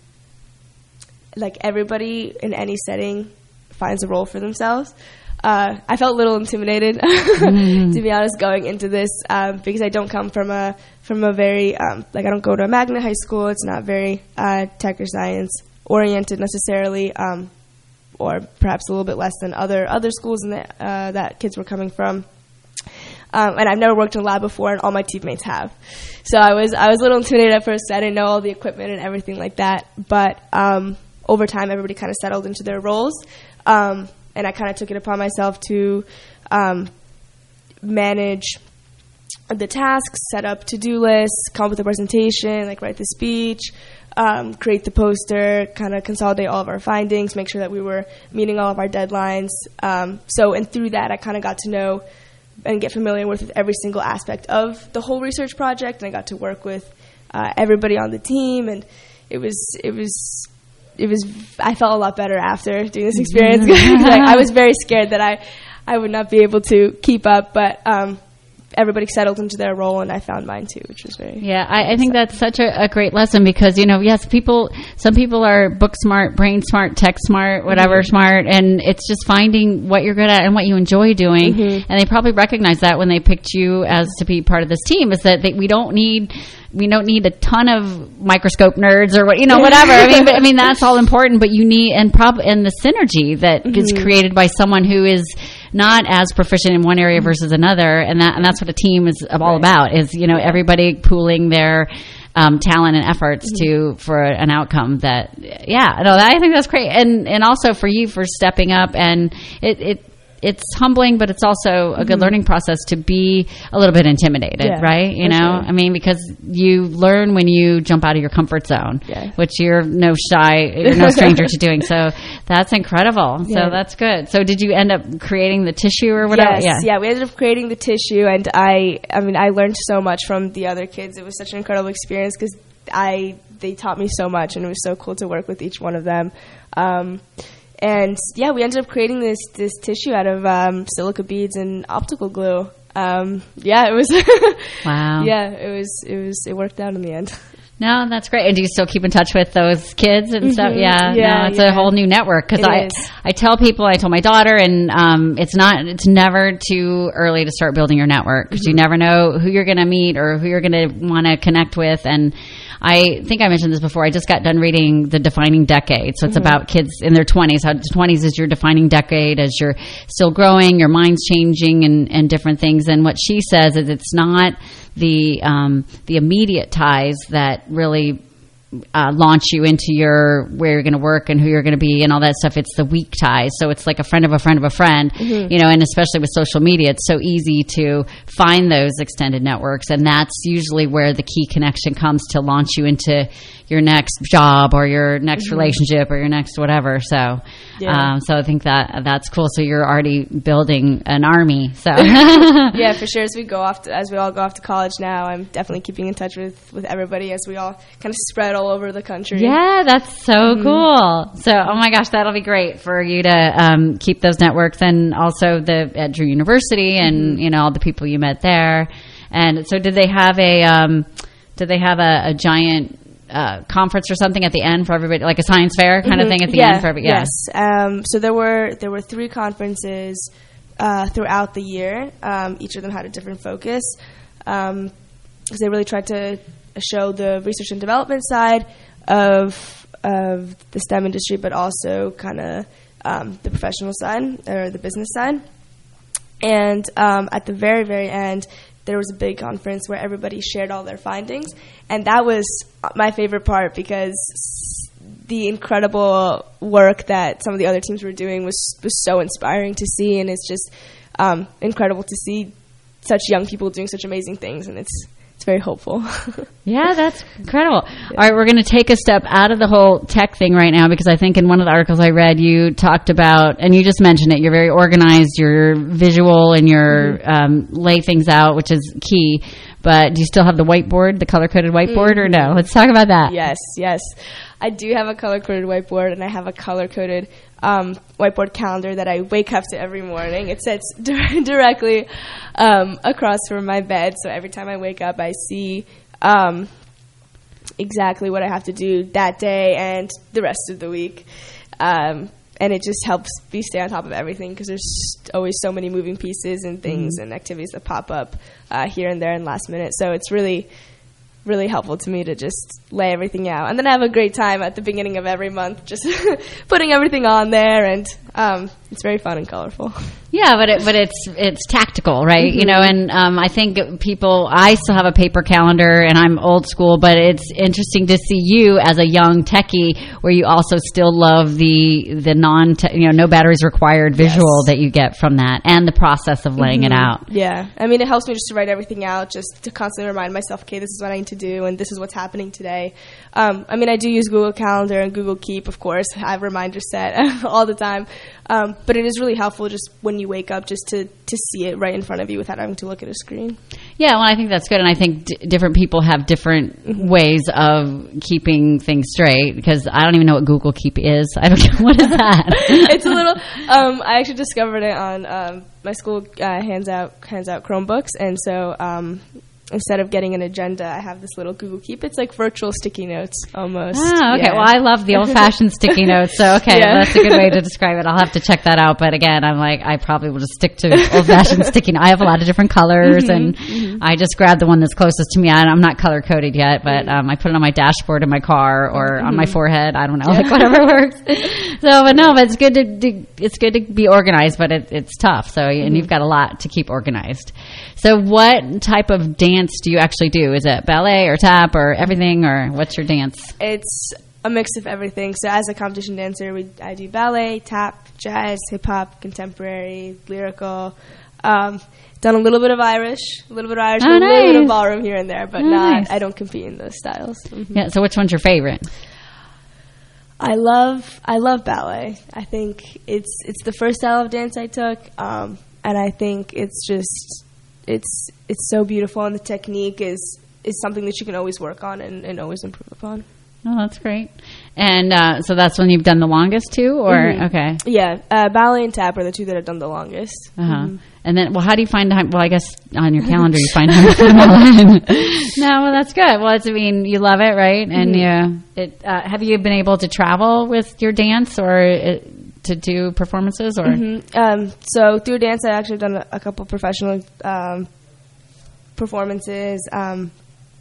like everybody in any setting finds a role for themselves. Uh, I felt a little intimidated, mm-hmm. to be honest, going into this um, because I don't come from a from a very um, like I don't go to a magnet high school. It's not very uh, tech or science oriented necessarily, um, or perhaps a little bit less than other other schools in the, uh, that kids were coming from. Um, and I've never worked in a lab before, and all my teammates have. So I was I was a little intimidated at first. I didn't know all the equipment and everything like that, but um, over time, everybody kind of settled into their roles. Um, and I kind of took it upon myself to um, manage the tasks, set up to-do lists, come up with a presentation, like write the speech, um, create the poster, kind of consolidate all of our findings, make sure that we were meeting all of our deadlines. Um, so, and through that, I kind of got to know and get familiar with every single aspect of the whole research project, and I got to work with uh, everybody on the team, and it was it was. It was. I felt a lot better after doing this experience. Like, I was very scared that I, I would not be able to keep up. But um, everybody settled into their role, and I found mine too, which was very yeah. I, I think that's such a, a great lesson because you know, yes, people. Some people are book smart, brain smart, tech smart, whatever mm-hmm. smart, and it's just finding what you're good at and what you enjoy doing. Mm-hmm. And they probably recognize that when they picked you as to be part of this team, is that they, we don't need. We don't need a ton of microscope nerds or what, you know, whatever. I mean, but, I mean, that's all important, but you need, and prob, and the synergy that mm-hmm. is created by someone who is not as proficient in one area versus another. And that, and that's what a team is all right. about is, you know, yeah. everybody pooling their, um, talent and efforts mm-hmm. to, for an outcome that, yeah, no, I think that's great. And, and also for you for stepping up and it, it, it's humbling, but it's also a good mm-hmm. learning process to be a little bit intimidated, yeah, right? You know, sure. I mean, because you learn when you jump out of your comfort zone, yeah. which you're no shy, you're no stranger to doing. So that's incredible. Yeah. So that's good. So did you end up creating the tissue or whatever? Yes, yeah. yeah, we ended up creating the tissue, and I, I mean, I learned so much from the other kids. It was such an incredible experience because I, they taught me so much, and it was so cool to work with each one of them. Um, And yeah, we ended up creating this this tissue out of um, silica beads and optical glue. Um, yeah, it was. Wow. Yeah, it was. It was. It worked out in the end. No, that's great. And do you still keep in touch with those kids and mm-hmm. stuff? Yeah, yeah, no, it's yeah. a whole new network. Because I, is. I tell people, I told my daughter, and um, it's not, it's never too early to start building your network because mm-hmm. you never know who you're going to meet or who you're going to want to connect with. And I think I mentioned this before. I just got done reading The Defining Decade. So it's mm-hmm. about kids in their twenties. How twenties is your defining decade as you're still growing, your mind's changing and, and different things. And what she says is it's not the um, the immediate ties that really uh, launch you into your where you're going to work and who you're going to be and all that stuff. It's the weak ties. So it's like a friend of a friend of a friend, mm-hmm. you know, and especially with social media, it's so easy to find those extended networks. And that's usually where the key connection comes to launch you into your next job or your next mm-hmm. relationship or your next whatever. So, yeah. um, so I think that that's cool. So you're already building an army. So yeah, for sure. As we go off to, as we all go off to college now, I'm definitely keeping in touch with, with everybody as we all kind of spread all over the country. Yeah, that's so mm-hmm. cool. So, oh my gosh, that'll be great for you to um, keep those networks and also the at Drew University and mm-hmm. you know all the people you met there. And so, did they have a um, did they have a, a giant Uh, conference or something at the end for everybody, like a science fair kind mm-hmm. of thing at the yeah, end for everybody? Yeah. Yes. Um, so there were there were three conferences uh, throughout the year. Um, each of them had a different focus because um, they really tried to show the research and development side of of the STEM industry, but also kind of um, the professional side or the business side. And um, at the very very end, there was a big conference where everybody shared all their findings. And that was my favorite part because the incredible work that some of the other teams were doing was, was so inspiring to see. And it's just um, incredible to see such young people doing such amazing things. And it's it's very hopeful. Yeah, that's incredible. Yeah. All right, we're going to take a step out of the whole tech thing right now because I think in one of the articles I read you talked about, and you just mentioned it, you're very organized, you're visual, and you're mm-hmm. um, lay things out, which is key. But do you still have the whiteboard, the color-coded whiteboard, mm-hmm. or no? Let's talk about that. Yes, yes. I do have a color-coded whiteboard, and I have a color-coded um, whiteboard calendar that I wake up to every morning. It sits di- directly um, across from my bed, so every time I wake up, I see um, exactly what I have to do that day and the rest of the week. Um, and it just helps me stay on top of everything because there's always so many moving pieces and things mm-hmm. and activities that pop up uh, here and there and last minute. So it's really... really helpful to me to just lay everything out. And then I have a great time at the beginning of every month just putting everything on there, and um, it's very fun and colorful. Yeah, but it, but it's it's tactical, right? Mm-hmm. You know, and um, I think people, I still have a paper calendar, and I'm old school, but it's interesting to see you as a young techie where you also still love the the non, you know, no batteries required visual yes. that you get from that and the process of laying mm-hmm. it out. Yeah. I mean, it helps me just to write everything out, just to constantly remind myself, okay, this is what I need to do, and this is what's happening today. Um, I mean, I do use Google Calendar and Google Keep, of course. I have reminders set all the time. Um, but it is really helpful just when you wake up just to, to see it right in front of you without having to look at a screen. Yeah, well, I think that's good, and I think d- different people have different mm-hmm. ways of keeping things straight, because I don't even know what Google Keep is. I don't know. What is that? It's a little, um, I actually discovered it on, um, my school uh, hands out hands out Chromebooks, and so um, instead of getting an agenda, I have this little Google Keep. It's like virtual sticky notes almost. Oh, okay. Yeah. Well, I love the old-fashioned sticky notes, so okay, yeah. That's a good way to describe it. I'll have to check that out. But again, I'm like, I probably will just stick to old-fashioned sticky notes. I have a lot of different colors, mm-hmm, and mm-hmm. I just grab the one that's closest to me. I, I'm not color-coded yet, but um, I put it on my dashboard in my car or mm-hmm. on my forehead. I don't know, yeah. like whatever works. So, but no, but it's good to, to it's good to be organized, but it, it's tough. So, and mm-hmm. you've got a lot to keep organized. So, what type of dance do you actually do? Is it ballet or tap or everything, or what's your dance? It's a mix of everything. So as a competition dancer, we I do ballet, tap, jazz, hip-hop, contemporary, lyrical. Um, done a little bit of Irish, a little bit of Irish, oh, a nice. little bit of ballroom here and there, but oh, not. Nice. I don't compete in those styles. Mm-hmm. Yeah. So which one's your favorite? I love I love ballet. I think it's it's the first style of dance I took, um, and I think it's just it's it's so beautiful, and the technique is is something that you can always work on and, and always improve upon. Oh, that's great. And uh, so that's when you've done the longest too, or mm-hmm. okay? Yeah, uh, ballet and tap are the two that I've done the longest. Uh huh. Mm-hmm. And then, well, how do you find time? Well, I guess on your calendar you find time to put them all in. No, well, that's good. Well, it's, I mean, you love it, right? And mm-hmm. yeah, it. Uh, have you been able to travel with your dance, or it, to do performances, or? Mm-hmm. Um, so through dance, I actually done a, a couple professional um, performances. Um,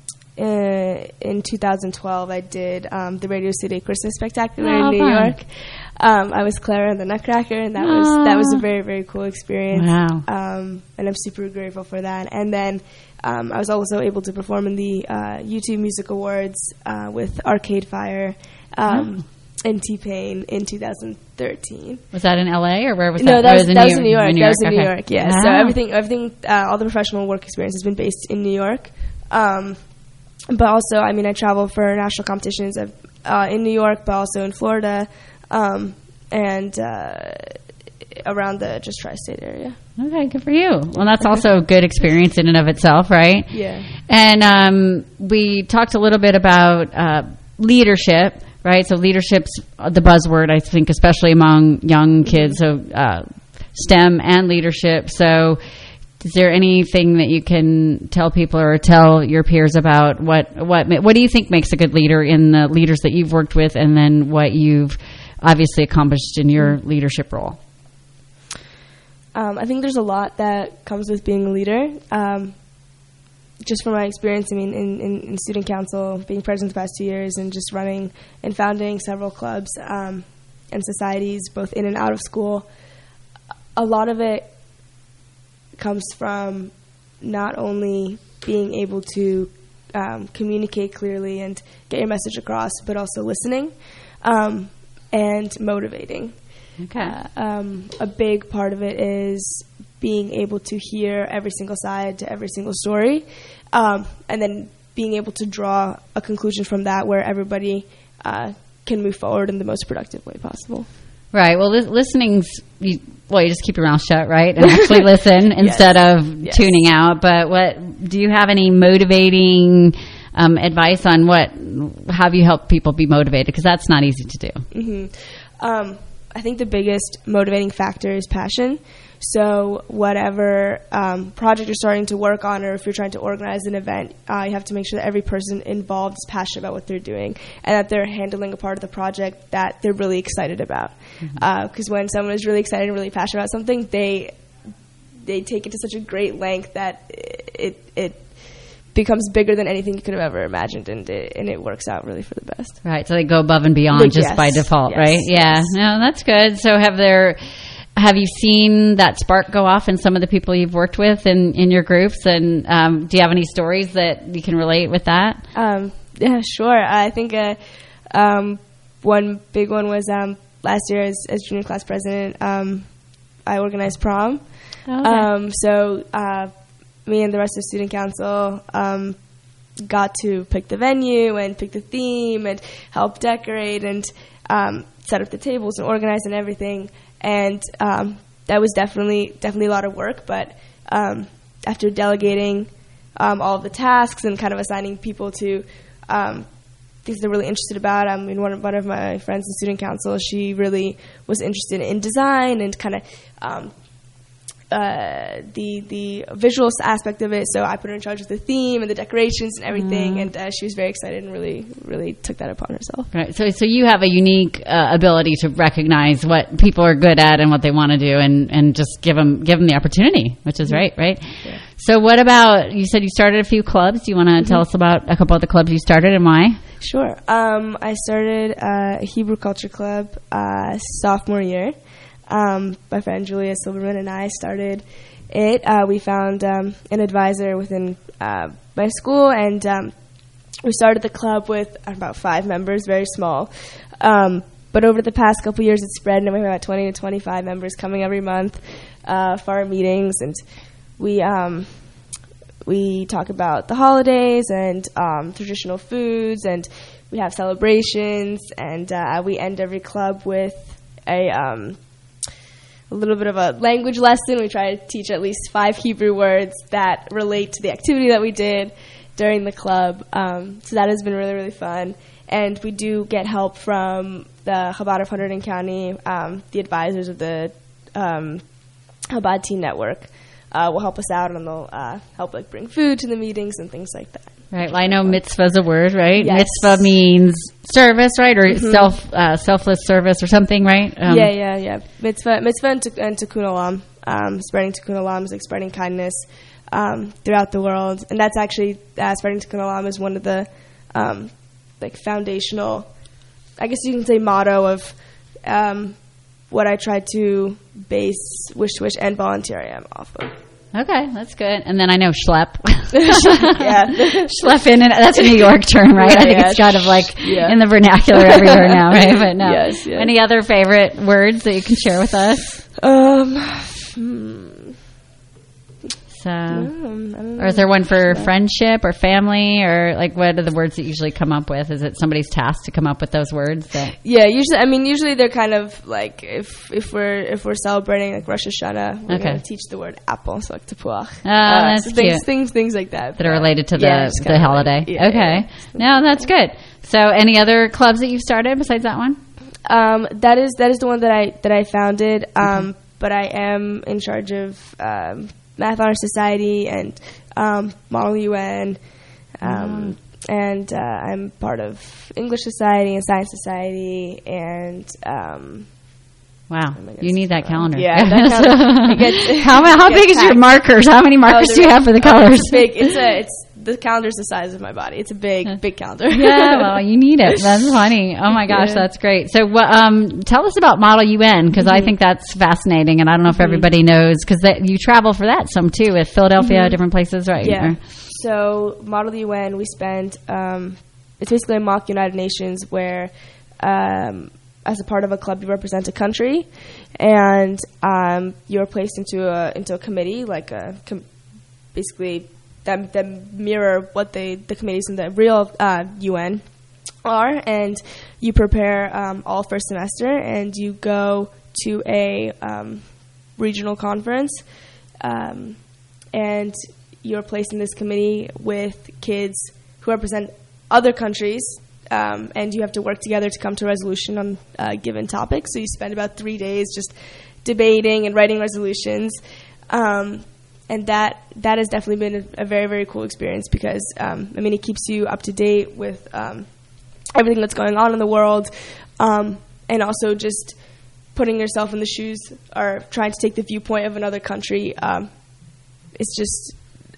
in, in two thousand twelve, I did um, the Radio City Christmas Spectacular oh, in New fun. York. Um, I was Clara and the Nutcracker, and that oh. was that was a very, very cool experience. Wow. Um, and I'm super grateful for that. And then um, I was also able to perform in the uh, YouTube Music Awards uh, with Arcade Fire um, oh. and T-Pain in two thousand thirteen. Was that in L A or where was no, that? that was, was, in that New was in New York. New That York. was in okay. New York, yeah. Wow. So everything, everything, uh, all the professional work experience has been based in New York. Um, but also, I mean, I travel for national competitions uh, in New York, but also in Florida um, and uh, around the just tri-state area. Okay, good for you. Well, that's also a good experience in and of itself, right? Yeah. And um, we talked a little bit about uh, leadership, right? So leadership's the buzzword, I think, especially among young kids. So uh, STEM and leadership. So is there anything that you can tell people or tell your peers about what what what do you think makes a good leader in the leaders that you've worked with, and then what you've obviously accomplished in your leadership role? Um, I think there's a lot that comes with being a leader. Um, just from my experience, I mean, in, in, in student council, being president the past two years, and just running and founding several clubs um, and societies, both in and out of school, a lot of it comes from not only being able to um, communicate clearly and get your message across, but also listening um, and motivating. Okay. Uh, um, a big part of it is being able to hear every single side to every single story, um, and then being able to draw a conclusion from that where everybody uh, can move forward in the most productive way possible. Right. Well, li- listening's, you, well, you just keep your mouth shut, right? And actually listen instead yes. of yes. tuning out. But what, do you have any motivating um, advice on what, how you help people be motivated? Because that's not easy to do. Mm-hmm. Um, I think the biggest motivating factor is passion. So whatever um, project you're starting to work on, or if you're trying to organize an event, uh, you have to make sure that every person involved is passionate about what they're doing, and that they're handling a part of the project that they're really excited about. Because mm-hmm. uh, when someone is really excited and really passionate about something, they they take it to such a great length that it it becomes bigger than anything you could have ever imagined, and it, and it works out really for the best. Right, so they go above and beyond Like, just yes, by default, yes, right? Yeah, yes. no, that's good. So have there... Have you seen that spark go off in some of the people you've worked with in, in your groups? And um, do you have any stories that you can relate with that? Um, yeah, sure. I think uh, um, one big one was um, last year as, as junior class president, um, I organized prom. Oh, okay. Um, so uh, me and the rest of student council um, got to pick the venue and pick the theme and help decorate and um, set up the tables and organize and everything. And um, that was definitely definitely a lot of work, but um, after delegating um, all of the tasks and kind of assigning people to um, things they're really interested about. I mean, one of, one of my friends in student council, she really was interested in design and kind of um, uh, the the visual aspect of it. So I put her in charge of the theme and the decorations and everything, mm. and uh, she was very excited and really, really took that upon herself. Right. So, so you have a unique uh, ability to recognize what people are good at and what they want to do, and, and just give them give them the opportunity, which is right, right? Yeah. So, what about, you said you started a few clubs. Do you want to mm-hmm. tell us about a couple of the clubs you started and why? Sure. Um, I started uh, a Hebrew Culture Club uh, sophomore year. Um, my friend Julia Silverman and I started it. Uh, we found um, an advisor within uh, my school, and um, we started the club with about five members, very small. Um, but over the past couple years, it's spread, and we have about twenty to twenty-five members coming every month uh, for our meetings, and we um, we talk about the holidays and um, traditional foods, and we have celebrations, and uh, we end every club with a um, a little bit of a language lesson. We try to teach at least five Hebrew words that relate to the activity that we did during the club. Um, so that has been really, really fun. And we do get help from the Chabad of Hunterdon County. Um, the advisors of the um, Chabad Teen Network uh, will help us out, and they'll uh, help like bring food to the meetings and things like that. Right. Well, I know mitzvah is a word, right? Yes. Mitzvah means service, right? Or Mm-hmm. self, uh, selfless service or something, right? Um, yeah, yeah, yeah. Mitzvah, mitzvah and, tuk- and tikkun olam. Um, spreading tikkun olam is like spreading kindness um, throughout the world. And that's actually, uh, spreading tikkun olam is one of the um, like foundational, I guess you can say, motto of um, what I try to base Wish to Wish and Volunteer I Am off of. Okay, that's good. And then I know schlep. Yeah. Schlep in, and that's a New York term, right? Yeah, I think yeah. it's kind of like Yeah. in the vernacular everywhere now, right? But no. Yes, yes. Any other favorite words that you can share with us? Um, hmm. So, Um, I don't know. or is there one for friendship or family, or like what are the words that usually come up with? Is it somebody's task to come up with those words? That Yeah, usually. I mean, usually they're kind of like if if we're if we're celebrating like Rosh Hashanah, we're Okay. gonna teach the word apple, so like tepuach. Oh, that's so things, cute. things things like that that are related to the Yeah, just the kinda holiday. like- yeah, okay, yeah. no, that's good. So, any other clubs that you've started besides that one? Um, that is that is the one that I that I founded. Um, but I am in charge of um, Math Honor Society and um, Model U N, um, and uh, I'm part of English Society and Science Society, and um, Wow, you need that calendar. yeah, that calendar. It gets- how how it big gets is your packed. markers? How many markers Oh, do you they're- have for the oh, colors? It's big. It's a it's the calendar's the size of my body. It's a big big calendar. Yeah, well, you need it. That's funny. Oh my gosh, Yeah. that's great. So, what? Um, tell us about Model U N, because I think that's fascinating, and I don't know if everybody knows, because you travel for that some too, with Philadelphia, Mhm. different places, right? Yeah. Or- So Model U N, we spend. Um, it's basically a mock United Nations where, um, as a part of a club, you represent a country, and um, you're placed into a into a committee, like a com- basically that that mirror what they the committees in the real uh, U N are, and you prepare um, all first semester, and you go to a um, regional conference, um, and you're placed in this committee with kids who represent other countries, um, and you have to work together to come to a resolution on a given topic. So you spend about three days just debating and writing resolutions. Um, and that that has definitely been a, a very, very cool experience because, um, I mean, it keeps you up to date with um, everything that's going on in the world, um, and also just putting yourself in the shoes or trying to take the viewpoint of another country. Um, it's just...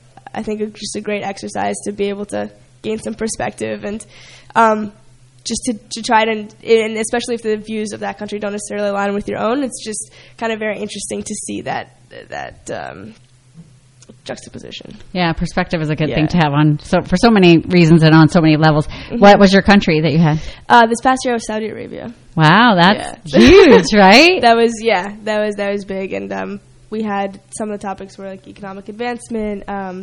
I think it's just a great exercise to be able to gain some perspective and um, just to, to try to, and especially if the views of that country don't necessarily align with your own, it's just kind of very interesting to see that that um, juxtaposition. Yeah, perspective is a good Yeah. thing to have on so for so many reasons and on so many levels. Mhm. What was your country that you had? Uh, this past year was Saudi Arabia. Wow, that's Yeah. huge, right? That was yeah, that was that was big, and um, we had some of the topics were like economic advancement, um,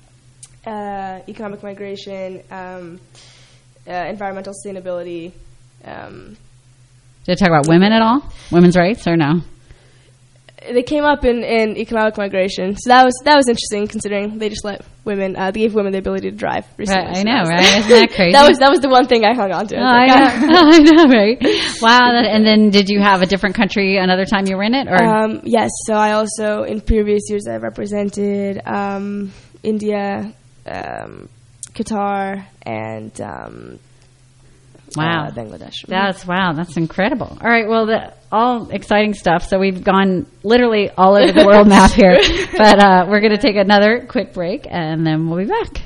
uh, economic migration, um, uh, environmental sustainability. Um, Did it talk about women at all? Women's rights or no? they came up in, in economic migration, so that was that was interesting considering they just let women, uh, they gave women the ability to drive. Recently, Right, I so know, that right? Isn't that crazy? that was that was the one thing I hung on to. Oh, I, I, was like, know. I know, right? Wow. That, and then did you have a different country another time you were in it? Or um, yes, so I also, in previous years, I've represented um, India, um, Qatar, and um, wow, uh, Bangladesh. That's wow, that's incredible. All right, well, the, all exciting stuff. So we've gone literally all over the world map here, but uh, we're going to take another quick break, and then we'll be back.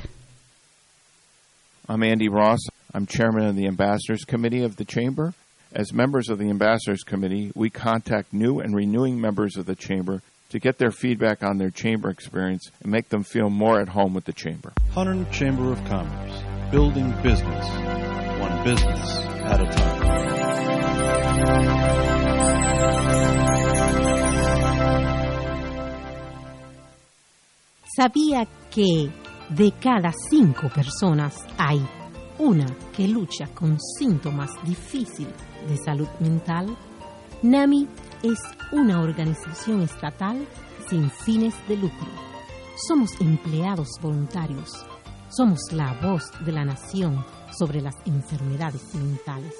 I'm Andy Ross. I'm chairman of the Ambassadors Committee of the Chamber. As members of the Ambassadors Committee, we contact new and renewing members of the Chamber to get their feedback on their Chamber experience and make them feel more at home with the Chamber. Hunterdon Chamber of Commerce, building business, one business at a time. ¿Sabía que de cada cinco personas hay una que lucha con síntomas difíciles de salud mental? NAMI es una organización estatal sin fines de lucro. Somos empleados voluntarios. Somos la voz de la nación sobre las enfermedades mentales.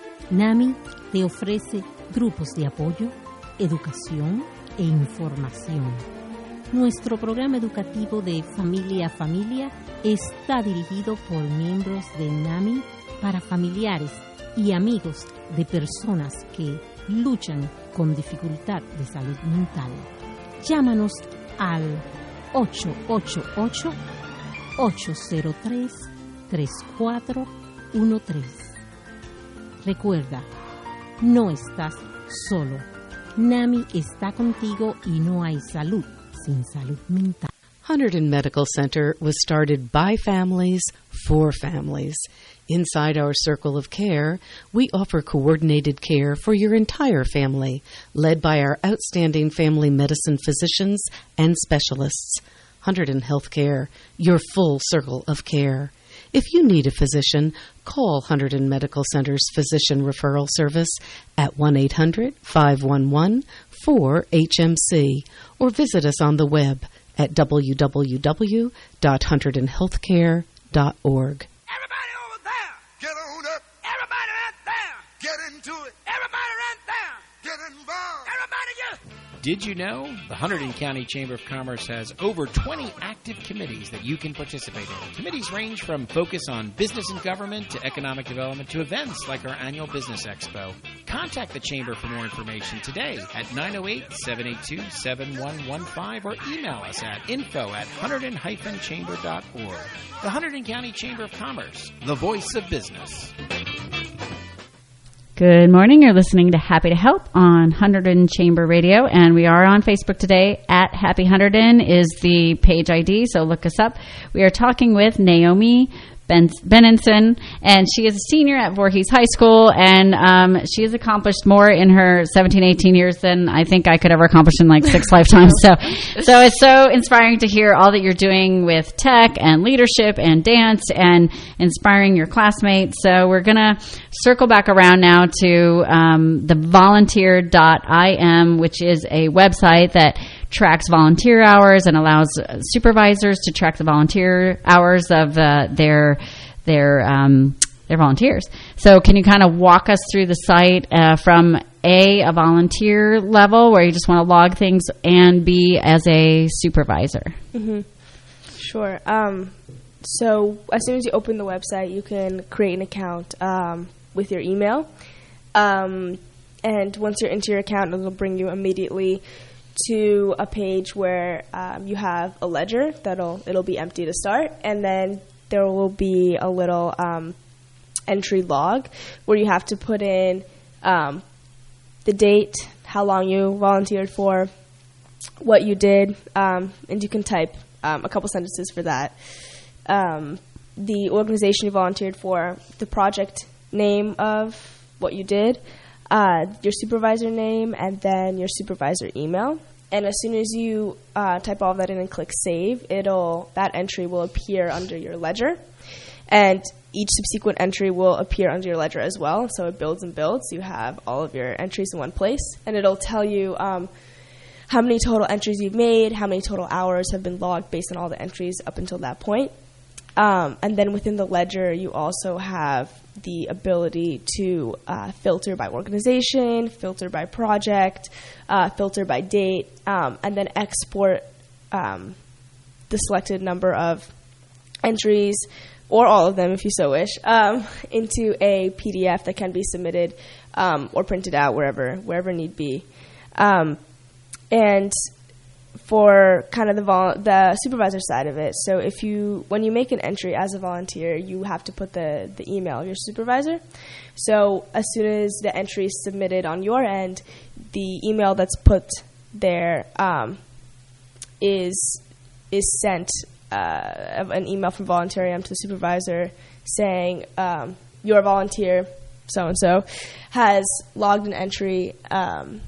NAMI te ofrece grupos de apoyo, educación e información. Nuestro programa educativo de Familia a Familia está dirigido por miembros de NAMI para familiares y amigos de personas que luchan con dificultad de salud mental. Llámanos al ocho ocho ocho, ocho cero tres, tres cuatro uno tres. Recuerda, no estás solo. NAMI está contigo y no hay salud sin salud mental. Hunterdon Medical Center was started by families for families. Inside our circle of care, we offer coordinated care for your entire family, led by our outstanding family medicine physicians and specialists. Hunterdon Healthcare, your full circle of care. If you need a physician, call Hunterdon Medical Center's Physician Referral Service at one eight hundred, five one one, four H M C or visit us on the web at w w w dot hunterdon healthcare dot org. Everybody over there, get on up. Everybody right there, get into it. Everybody right there, get involved. Everybody get. Did you know the Hunterdon County Chamber of Commerce has over twenty active committees that you can participate in? Committees range from focus on business and government to economic development to events like our annual Business Expo. Contact the Chamber for more information today at nine oh eight, seven eight two, seven one one five or email us at info at hunterdon dash chamber dot org. The Hunterdon County Chamber of Commerce, the voice of business. Good morning. You're listening to Happy to Help on Hunterdon Chamber Radio, and we are on Facebook today. At Happy Hunterdon is the page I D, so look us up. We are talking with Naomi Ben- Benenson, and she is a senior at Voorhees High School, and um, she has accomplished more in her seventeen, eighteen years than I think I could ever accomplish in like six lifetimes. So, so it's so inspiring to hear all that you're doing with tech and leadership and dance and inspiring your classmates. So we're going to circle back around now to um, the volunteer dot I M, which is a website that tracks volunteer hours and allows supervisors to track the volunteer hours of uh, their their um, their volunteers. So can you kind of walk us through the site uh, from A, a volunteer level where you just want to log things, and B, as a supervisor? Mm-hmm. Sure. Um, so as soon as you open the website, you can create an account um, with your email. Um, and once you're into your account, it'll bring you immediately to a page where um, you have a ledger that'll it'll be empty to start, and then there will be a little um, entry log where you have to put in um, the date, how long you volunteered for, what you did, um, and you can type um, a couple sentences for that. Um, the organization you volunteered for, the project name of what you did, Uh, your supervisor name, and then your supervisor email. And as soon as you uh, type all of that in and click save, it'll that entry will appear under your ledger, and each subsequent entry will appear under your ledger as well. So it builds and builds. You have all of your entries in one place, and it'll tell you um, how many total entries you've made, how many total hours have been logged based on all the entries up until that point. Um, and then within the ledger, you also have the ability to uh, filter by organization, filter by project, uh, filter by date, um, and then export um, the selected number of entries, or all of them if you so wish, um, into a P D F that can be submitted um, or printed out wherever wherever need be. Um, and for kind of the vol- the supervisor side of it, so if you when you make an entry as a volunteer, you have to put the, the email of your supervisor. So as soon as the entry is submitted on your end, the email that's put there um, is is sent uh, an email from Voluntarium to the supervisor saying um, your volunteer so and so has logged an entry. Um,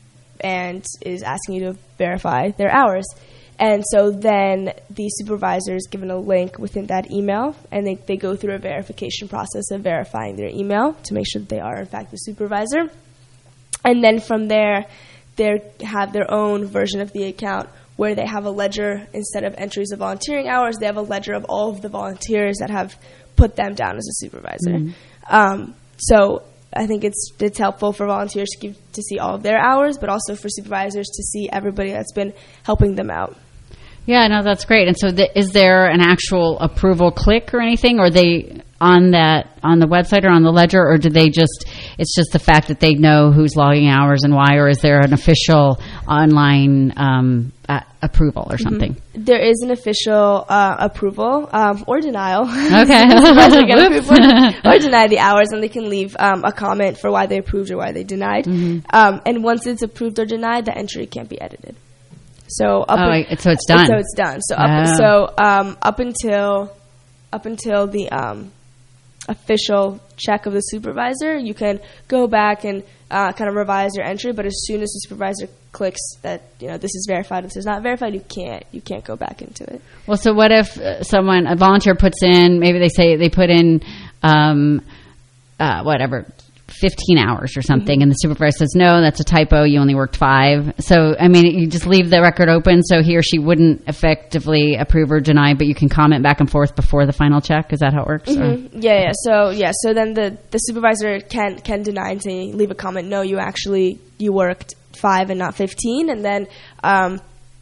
and is asking you to verify their hours. And so then the supervisor is given a link within that email, and they, they go through a verification process of verifying their email to make sure that they are, in fact, the supervisor. And then from there, they have their own version of the account where they have a ledger. Instead of entries of volunteering hours, they have a ledger of all of the volunteers that have put them down as a supervisor. Mm-hmm. Um, so I think it's it's helpful for volunteers to, keep, to see all of their hours, but also for supervisors to see everybody that's been helping them out. Yeah, no, that's great. And so the, is there an actual approval click or anything? Or are they on that on the website or on the ledger, or do they just, it's just the fact that they know who's logging hours and why, or is there an official online um, uh, approval or something? Mm-hmm. There is an official uh, approval um, or denial. Okay. approve or, or deny the hours, and they can leave um, a comment for why they approved or why they denied. Mm-hmm. Um, and once it's approved or denied, the entry can't be edited. So up oh, in, so it's done. So it's done. So up, oh. so um, up until up until the um, official check of the supervisor, you can go back and uh, kind of revise your entry. But as soon as the supervisor clicks that, you know, this is verified, this is not verified, you can't you can't go back into it. Well, so what if uh, someone, a volunteer, puts in, maybe they say they put in um, uh, whatever. fifteen hours or something, mm-hmm. and the supervisor says, no, that's a typo, you only worked five. So, I mean, you just leave the record open so he or she wouldn't effectively approve or deny, but you can comment back and forth before the final check. Is that how it works? Mm-hmm. Yeah, yeah. So, yeah, so then the, the supervisor can can deny and say, leave a comment, no, you actually, you worked five and not fifteen, and then um,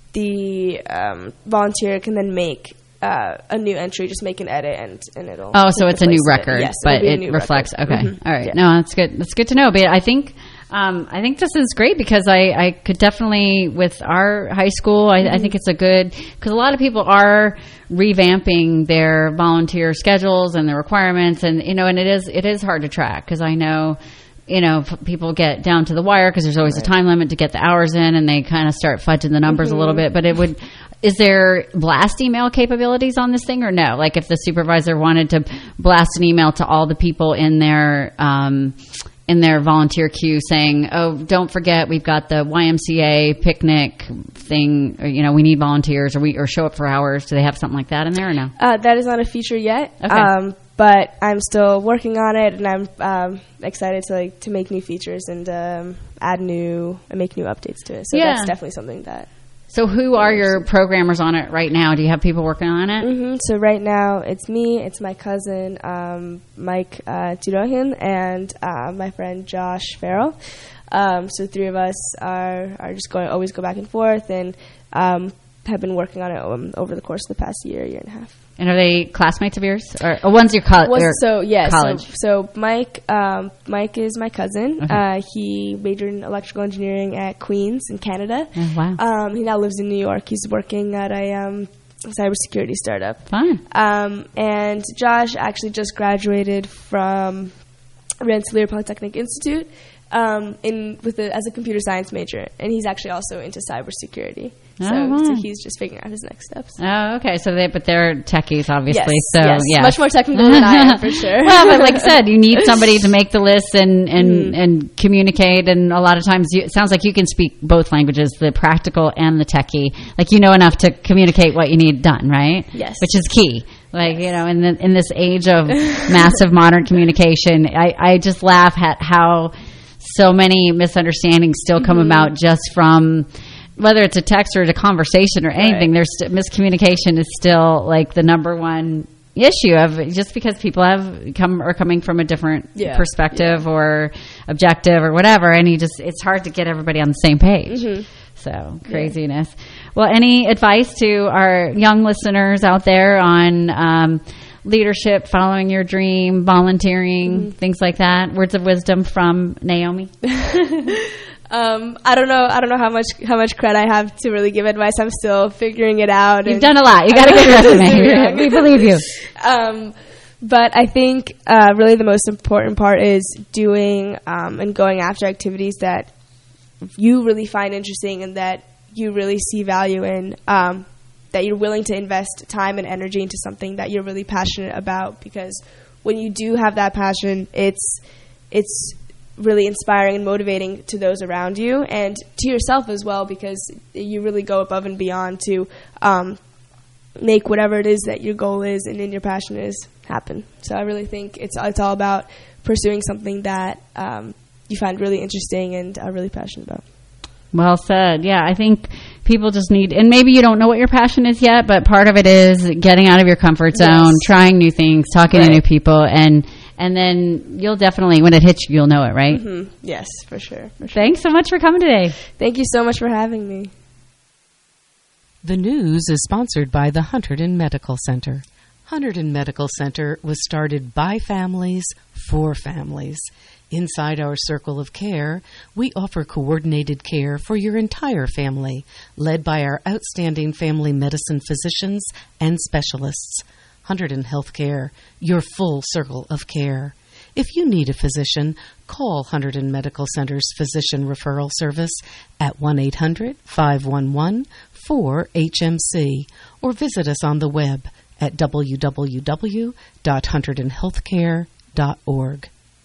the um, volunteer can then make Uh, a new entry, just make an edit, and, and it'll. Oh, so it's a new record, it. Yes, but it reflects. Record. Okay, mm-hmm. All right. Yeah. No, that's good. That's good to know. But I think, um, I think this is great because I, I could definitely, with our high school, I, mm-hmm. I think it's a good, because a lot of people are revamping their volunteer schedules and their requirements, and you know, and it is it is hard to track because I know. You know, people get down to the wire because there's always right. a time limit to get the hours in, and they kind of start fudging the numbers mm-hmm. a little bit. But it would, is there blast email capabilities on this thing or no? Like if the supervisor wanted to blast an email to all the people in their um, in their volunteer queue saying, "Oh, don't forget, we've got the Y M C A picnic thing. Or, you know, we need volunteers, or we or show up for hours." Do they have something like that in there or no? Uh, that is not a feature yet. Okay. Um, But I'm still working on it, and I'm um, excited to like to make new features and um, add new and make new updates to it. So yeah. that's definitely something that. So who are your programmers on it right now? Do you have people working on it? Mm-hmm. So right now it's me, it's my cousin um, Mike uh, Tirohin, and uh, my friend Josh Farrell. Um, so three of us are are just going always go back and forth, and um, have been working on it um, over the course of the past year, year and a half. And are they classmates of yours, or, or one's your co- well, so yeah, college? So, so Mike, um, Mike is my cousin. Okay. Uh, he majored in electrical engineering at Queens in Canada. Oh, wow. Um, he now lives in New York. He's working at a um, cybersecurity startup. Fun. Um, and Josh actually just graduated from Rensselaer Polytechnic Institute um, in with a, as a computer science major, and he's actually also into cybersecurity. So, oh, wow. so he's just figuring out his next steps. Oh, okay. So they, but they're techies, obviously. Yes, so yes. yeah, much more technical than I am, for sure. Well, but like I said, you need somebody to make the list and and, mm. and communicate. And a lot of times, you, it sounds like you can speak both languages, the practical and the techie. Like you know enough to communicate what you need done, right? Yes, which is key. Like you know, in the, in this age of massive modern communication, I, I just laugh at how so many misunderstandings still come mm-hmm. about just from whether it's a text or a conversation or anything, Right. there's st- miscommunication is still like the number one issue of just because people have come are coming from a different Yeah. perspective or objective or whatever, and you just it's hard to get everybody on the same page. Mhm. So craziness. Well, any advice to our young listeners out there on um, leadership, following your dream, volunteering, Mm-hmm. things like that? Words of wisdom from Naomi. Um, I don't know. I don't know how much how much credit I have to really give advice. I'm still figuring it out. You've and- done a lot. You got a good resume. We believe you. Um, but I think uh, really the most important part is doing um, and going after activities that you really find interesting and that you really see value in. Um, that you're willing to invest time and energy into something that you're really passionate about. Because when you do have that passion, it's it's really inspiring and motivating to those around you and to yourself as well, because you really go above and beyond to um, make whatever it is that your goal is and in your passion is happen. So I really think it's it's all about pursuing something that um, you find really interesting and are really passionate about. Well said. Yeah, I think people just need, and maybe you don't know what your passion is yet, but part of it is getting out of your comfort zone, Yes. trying new things, talking Right. to new people, and and then you'll definitely, when it hits you, you'll know it, right? Mm-hmm. Yes, for sure, for sure. Thanks so much for coming today. Thank you so much for having me. The news is sponsored by the Hunterdon Medical Center. Hunterdon Medical Center was started by families for families. Inside our circle of care, we offer coordinated care for your entire family, led by our outstanding family medicine physicians and specialists. Hunterdon Healthcare, your full circle of care. If you need a physician, call Hunterdon Medical Center's Physician Referral Service at one eight hundred, five one one, four H M C or visit us on the web at w w w dot hunterdon healthcare dot org.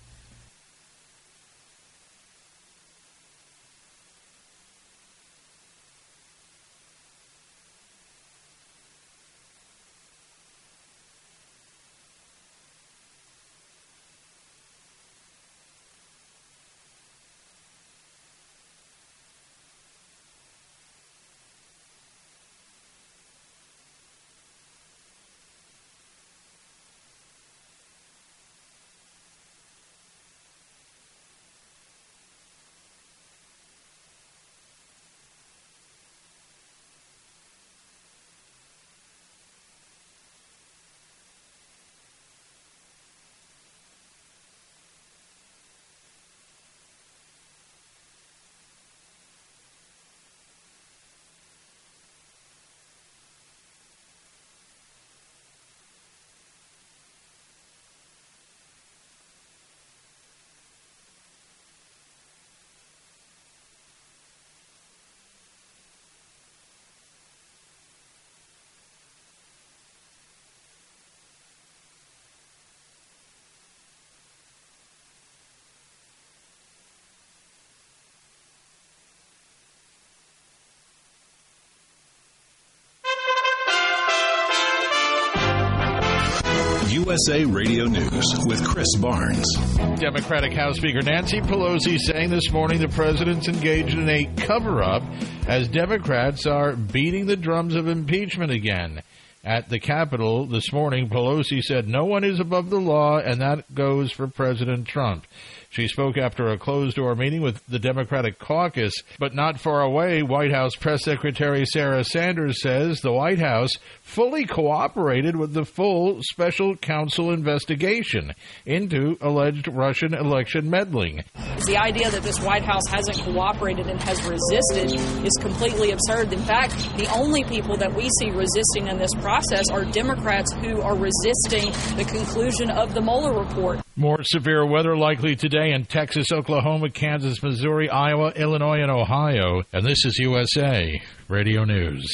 U S A Radio News with Chris Barnes. Democratic House Speaker Nancy Pelosi saying this morning the president's engaged in a cover-up as Democrats are beating the drums of impeachment again. At the Capitol this morning, Pelosi said no one is above the law, and that goes for President Trump. She spoke after a closed-door meeting with the Democratic caucus, but not far away, White House Press Secretary Sarah Sanders says the White House fully cooperated with the full special counsel investigation into alleged Russian election meddling. The idea that this White House hasn't cooperated and has resisted is completely absurd. In fact, the only people that we see resisting in this process are Democrats who are resisting the conclusion of the Mueller report. More severe weather likely today in Texas, Oklahoma, Kansas, Missouri, Iowa, Illinois, and Ohio. And this is U S A Radio News.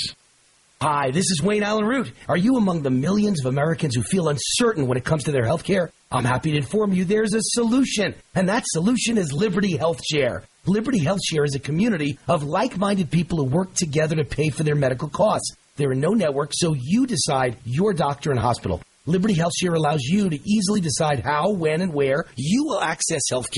Hi, this is Wayne Allen Root. Are you among the millions of Americans who feel uncertain when it comes to their health care? I'm happy to inform you there's a solution, and that solution is Liberty Health Share. Liberty Health Share is a community of like-minded people who work together to pay for their medical costs. There are no networks, so you decide your doctor and hospital. Liberty Health Share allows you to easily decide how, when, and where you will access health care.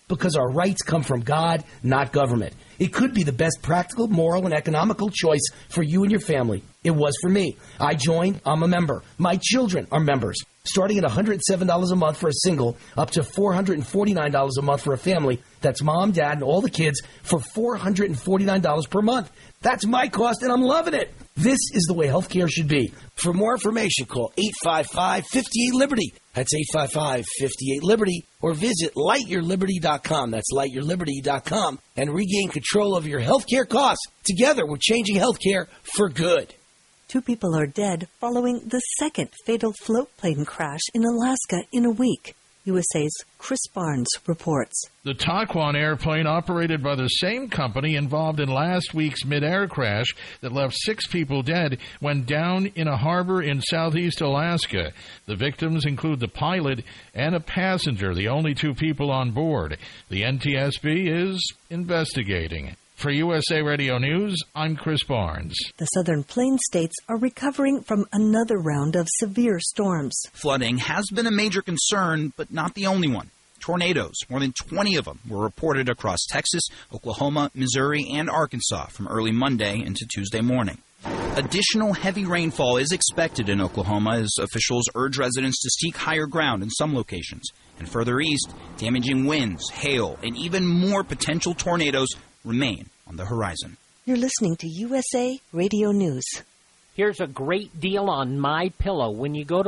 because our rights come from God, not government. It could be the best practical, moral, and economical choice for you and your family. It was for me. I joined. I'm a member. My children are members. Starting at one hundred seven dollars a month for a single, up to four hundred forty-nine dollars a month for a family. That's mom, dad, and all the kids for four hundred forty-nine dollars per month. That's my cost, and I'm loving it. This is the way healthcare should be. For more information, call eight five five, five eight, Liberty. That's eight five five, five eight, Liberty. Or visit light your liberty dot com. That's light your liberty dot com. And regain control of your healthcare costs. Together, we're changing healthcare for good. Two people are dead following the second fatal float plane crash in Alaska in a week. U S A's Chris Barnes reports. The Taquan airplane, operated by the same company involved in last week's mid-air crash that left six people dead, went down in a harbor in southeast Alaska. The victims include the pilot and a passenger, the only two people on board. The N T S B is investigating. For U S A Radio News, I'm Chris Barnes. The southern plains states are recovering from another round of severe storms. Flooding has been a major concern, but not the only one. Tornadoes, more than twenty of them, were reported across Texas, Oklahoma, Missouri, and Arkansas from early Monday into Tuesday morning. Additional heavy rainfall is expected in Oklahoma as officials urge residents to seek higher ground in some locations. And further east, damaging winds, hail, and even more potential tornadoes remain on the horizon. You're listening to U S A Radio News. Here's a great deal on MyPillow. When you go to